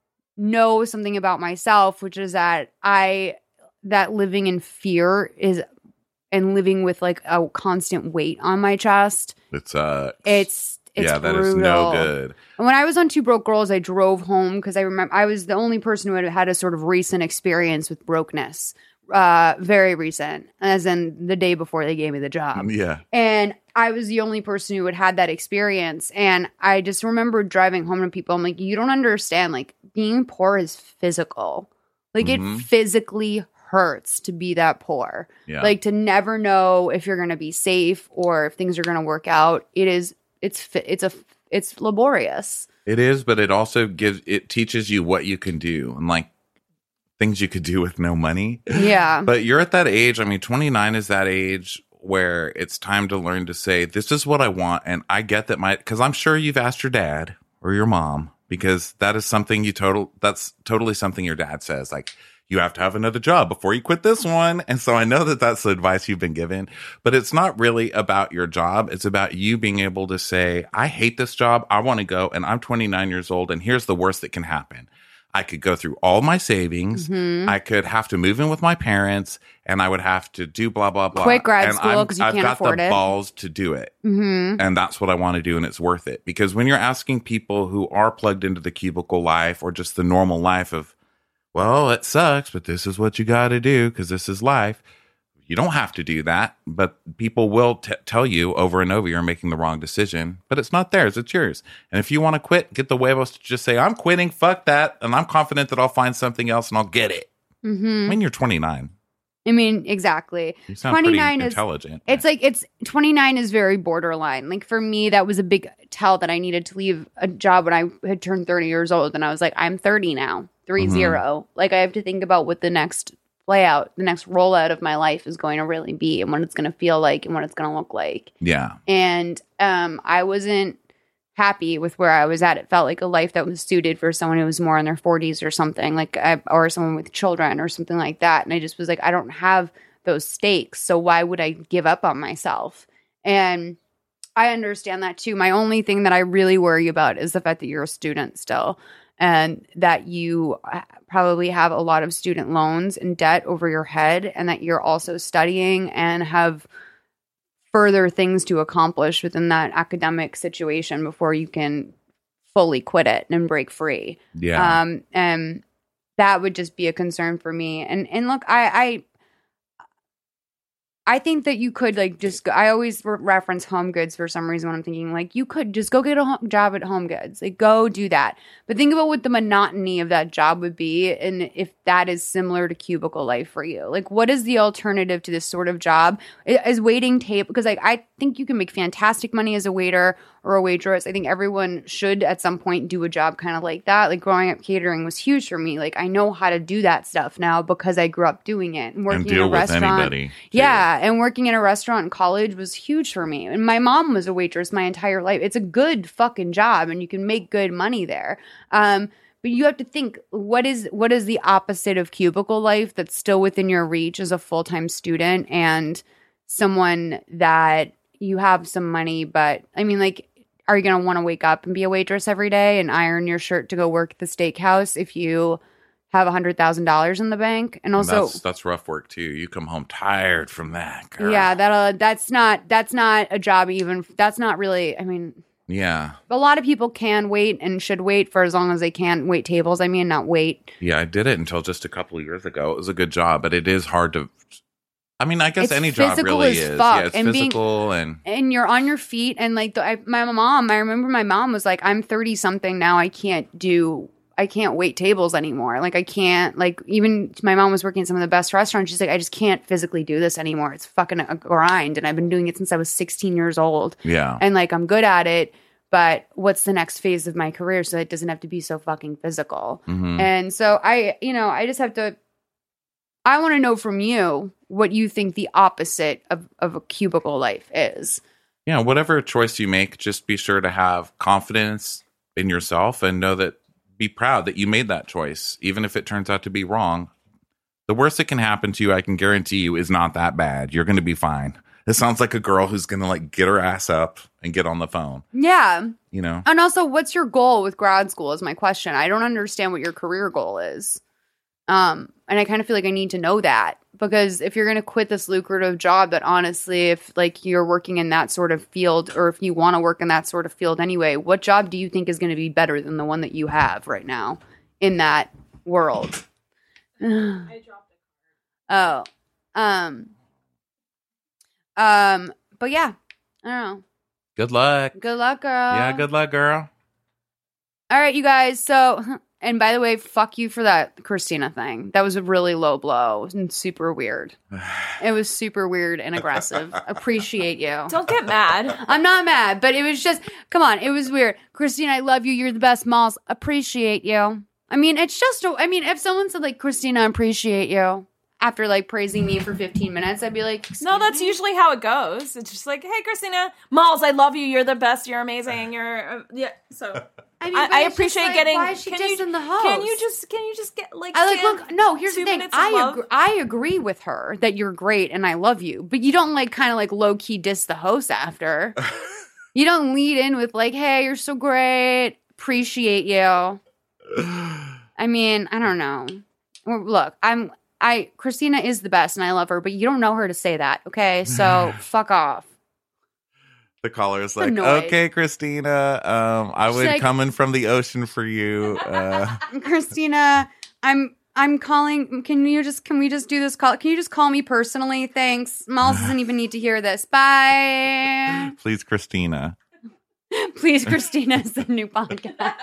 know something about myself, which is that I, that living in fear is, and living with, like, a constant weight on my chest, It's, uh, it's, it's yeah, that brutal. is no good. And when I was on Two Broke Girls, I drove home because I remember I was the only person who had had a sort of recent experience with brokenness. Uh, very recent, as in the day before they gave me the job. Yeah. And I was the only person who had had that experience. And I just remember driving home to people. I'm like, you don't understand. Like, being poor is physical. Like, Mhm. it physically hurts to be that poor. Yeah. Like, to never know if you're going to be safe or if things are going to work out. It is, it's, fi- it's a, it's laborious. It is, but it also gives, it teaches you what you can do and like things you could do with no money. Yeah. But you're at that age. I mean, twenty-nine is that age where it's time to learn to say, this is what I want. And I get that my, because I'm sure you've asked your dad or your mom, because that is something you total, that's totally something your dad says. Like, you have to have another job before you quit this one. And so I know that that's the advice you've been given, but it's not really about your job. It's about you being able to say, I hate this job. I want to go, and I'm twenty-nine years old, and here's the worst that can happen. I could go through all my savings. Mm-hmm. I could have to move in with my parents, and I would have to do blah, blah, blah. Quit grad and school because you I've can't got afford the it. balls to do it. Mm-hmm. And that's what I want to do, and it's worth it. Because when you're asking people who are plugged into the cubicle life or just the normal life of, well, it sucks, but this is what you got to do because this is life. You don't have to do that, but people will t- tell you over and over you're making the wrong decision, but it's not theirs, it's yours. And if you want to quit, get the huevos to just say, I'm quitting, fuck that, and I'm confident that I'll find something else and I'll get it. Mm-hmm. I mean, you're twenty-nine. I mean, exactly. You sound pretty twenty-nine is intelligent. It's like it's twenty-nine is very borderline. Like for me, that was a big tell that I needed to leave a job when I had turned thirty years old, and I was like, I'm thirty now, three Mhm. zero. Like I have to think about what the next play out, the next rollout of my life is going to really be, and what it's going to feel like, and what it's going to look like. Yeah. And um, I wasn't happy with where I was at. It felt like a life that was suited for someone who was more in their forties or something, like I, or someone with children or something like that. And I just was like, I don't have those stakes, so why would I give up on myself? And I understand that too. My only thing that I really worry about is the fact that you're a student still, and that you probably have a lot of student loans and debt over your head, and that you're also studying and have further things to accomplish within that academic situation before you can fully quit it and break free. Yeah. Um, and that would just be a concern for me. And and look, I I, I think that you could like just go, I always re- reference Home Goods for some reason when I'm thinking like you could just go get a home, job at Home Goods, like go do that. But think about what the monotony of that job would be, and if that is similar to cubicle life for you. Like, what is the alternative to this sort of job? Is waiting table? Because like I think you can make fantastic money as a waiter or a waitress. I think everyone should at some point do a job kind of like that. Like growing up, catering was huge for me. Like I know how to do that stuff now because I grew up doing it and working And deal in a with restaurant. anybody. too. Yeah, and working in a restaurant in college was huge for me. And my mom was a waitress my entire life. It's a good fucking job, and you can make good money there. Um, but you have to think, what is what is the opposite of cubicle life that's still within your reach as a full-time student and someone that you have some money, but I mean, like, are you going to want to wake up and be a waitress every day and iron your shirt to go work at the steakhouse if you have one hundred thousand dollars in the bank? And also, that's, that's rough work too. You come home tired from that, girl. yeah, that'll, that's not, that's not a job even, that's not really, I mean, Yeah. a lot of people can wait and should wait for as long as they can wait tables. I mean, not wait. Yeah, I did it until just a couple of years ago. It was a good job, but it is hard to, I mean, I guess It's any job physical really as is. fuck, Yeah, it's and being- physical and And you're on your feet. And like the, I, my mom, I remember my mom was like, I'm thirty something now. I can't do, I can't wait tables anymore. Like I can't, like even my mom was working at some of the best restaurants. She's like, I just can't physically do this anymore. It's fucking a grind. And I've been doing it since I was sixteen years old. yeah. And like, I'm good at it. But what's the next phase of my career so it doesn't have to be so fucking physical? Mhm. And so I, you know, I just have to, I want to know from you what you think the opposite of, of a cubicle life is. Yeah, whatever choice you make, just be sure to have confidence in yourself and know that, be proud that you made that choice, even if it turns out to be wrong. The worst that can happen to you, I can guarantee you, is not that bad. You're going to be fine. It sounds like a girl who's going to like get her ass up and get on the phone, Yeah. you know? And also, what's your goal with grad school is my question. I don't understand what your career goal is. Um, and I kind of feel like I need to know that, because if you're going to quit this lucrative job that honestly, if like you're working in that sort of field, or if you want to work in that sort of field anyway, what job do you think is going to be better than the one that you have right now in that world? I dropped it. Oh, um, um, but yeah, I don't know. Good luck. Good luck, girl. Yeah, good luck, girl. All right, you guys. So, and by the way, fuck you for that Christina thing. That was a really low blow and super weird. It was super weird and aggressive. Appreciate you. Don't get mad. I'm not mad, but it was just, come on, it was weird. Christina, I love you. You're the best, Malls. Appreciate you. I mean, it's just, a, I mean, if someone said like, Christina, appreciate you, after like praising me for fifteen minutes, I'd be like, No, that's me? usually how it goes. It's just like, hey, Christina, Malls, I love you. You're the best. You're amazing. You're, uh, yeah. So I, mean, I, but I it's just appreciate like, getting. why is she can dissing you, the host? Can you just? Can you just get like? I like stand look. No, here's two the thing. minutes of I love? agree, I agree with her that you're great and I love you, but you don't like kind of like low key diss the host after. You don't lead in with like, "Hey, you're so great. Appreciate you." I mean, I don't know. Well, look, I'm. I Christina is the best and I love her, but you don't know her to say that. Okay, so fuck off. The caller is like, Annoyed. okay, Christina, um, I She's would like- come in from the ocean for you. Uh, Christina, I'm I'm calling. Can you just can we just do this call? Can you just call me personally? Thanks. Miles doesn't even need to hear this. Bye. please, Christina. Please, Christina is the new podcast.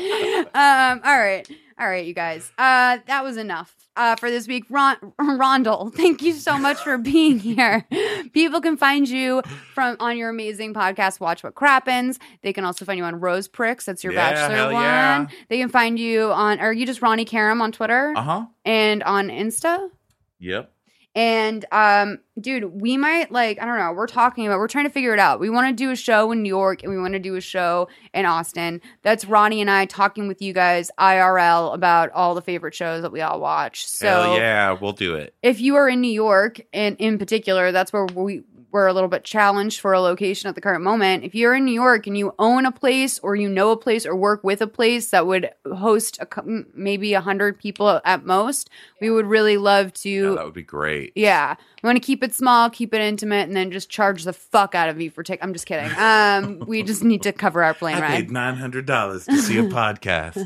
Um, all right. All right, you guys. Uh, that was enough uh, for this week. Ron- Rondell, thank you so much for being here. People can find you from on your amazing podcast, Watch What Crappens. They can also find you on Rose Pricks. That's your Yeah, Bachelor hell one. yeah. They can find you on, are you just Ronnie Karam on Twitter? Uh-huh. And on Insta? Yep. And um, dude, we might like, I don't know, we're talking about, we're trying to figure it out. We want to do a show in New York and we want to do a show in Austin. That's Ronnie and I talking with you guys I R L about all the favorite shows that we all watch. So Hell yeah, we'll do it. if you are in New York, and in particular, that's where we we're a little bit challenged for a location at the current moment. If you're in New York and you own a place or you know a place or work with a place that would host a, cou- maybe a hundred people at most, we would really love to. Yeah, that would be great. Yeah. We want to keep it small, keep it intimate, and then just charge the fuck out of you for take. I'm just kidding. Um, we just need to cover our plane I ride. paid nine hundred dollars to see a podcast.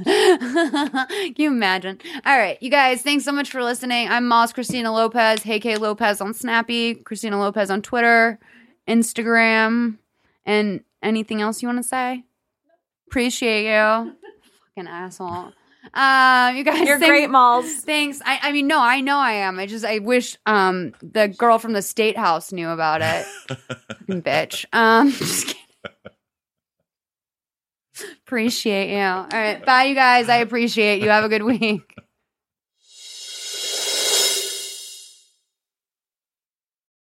Can you imagine? All right, you guys, thanks so much for listening. I'm Moss Christina Lopez, Hey K Lopez on Snappy, Christina Lopez on Twitter, Instagram, and anything else you want to say? Appreciate you. Fucking asshole. Um, you guys, You're thank- great, Malls. Thanks. I, I mean, no, I know I am. I just, I wish um the girl from the State House knew about it. Fucking bitch. Um, just kidding. Appreciate you. All right, bye, you guys. I appreciate you. Have a good week.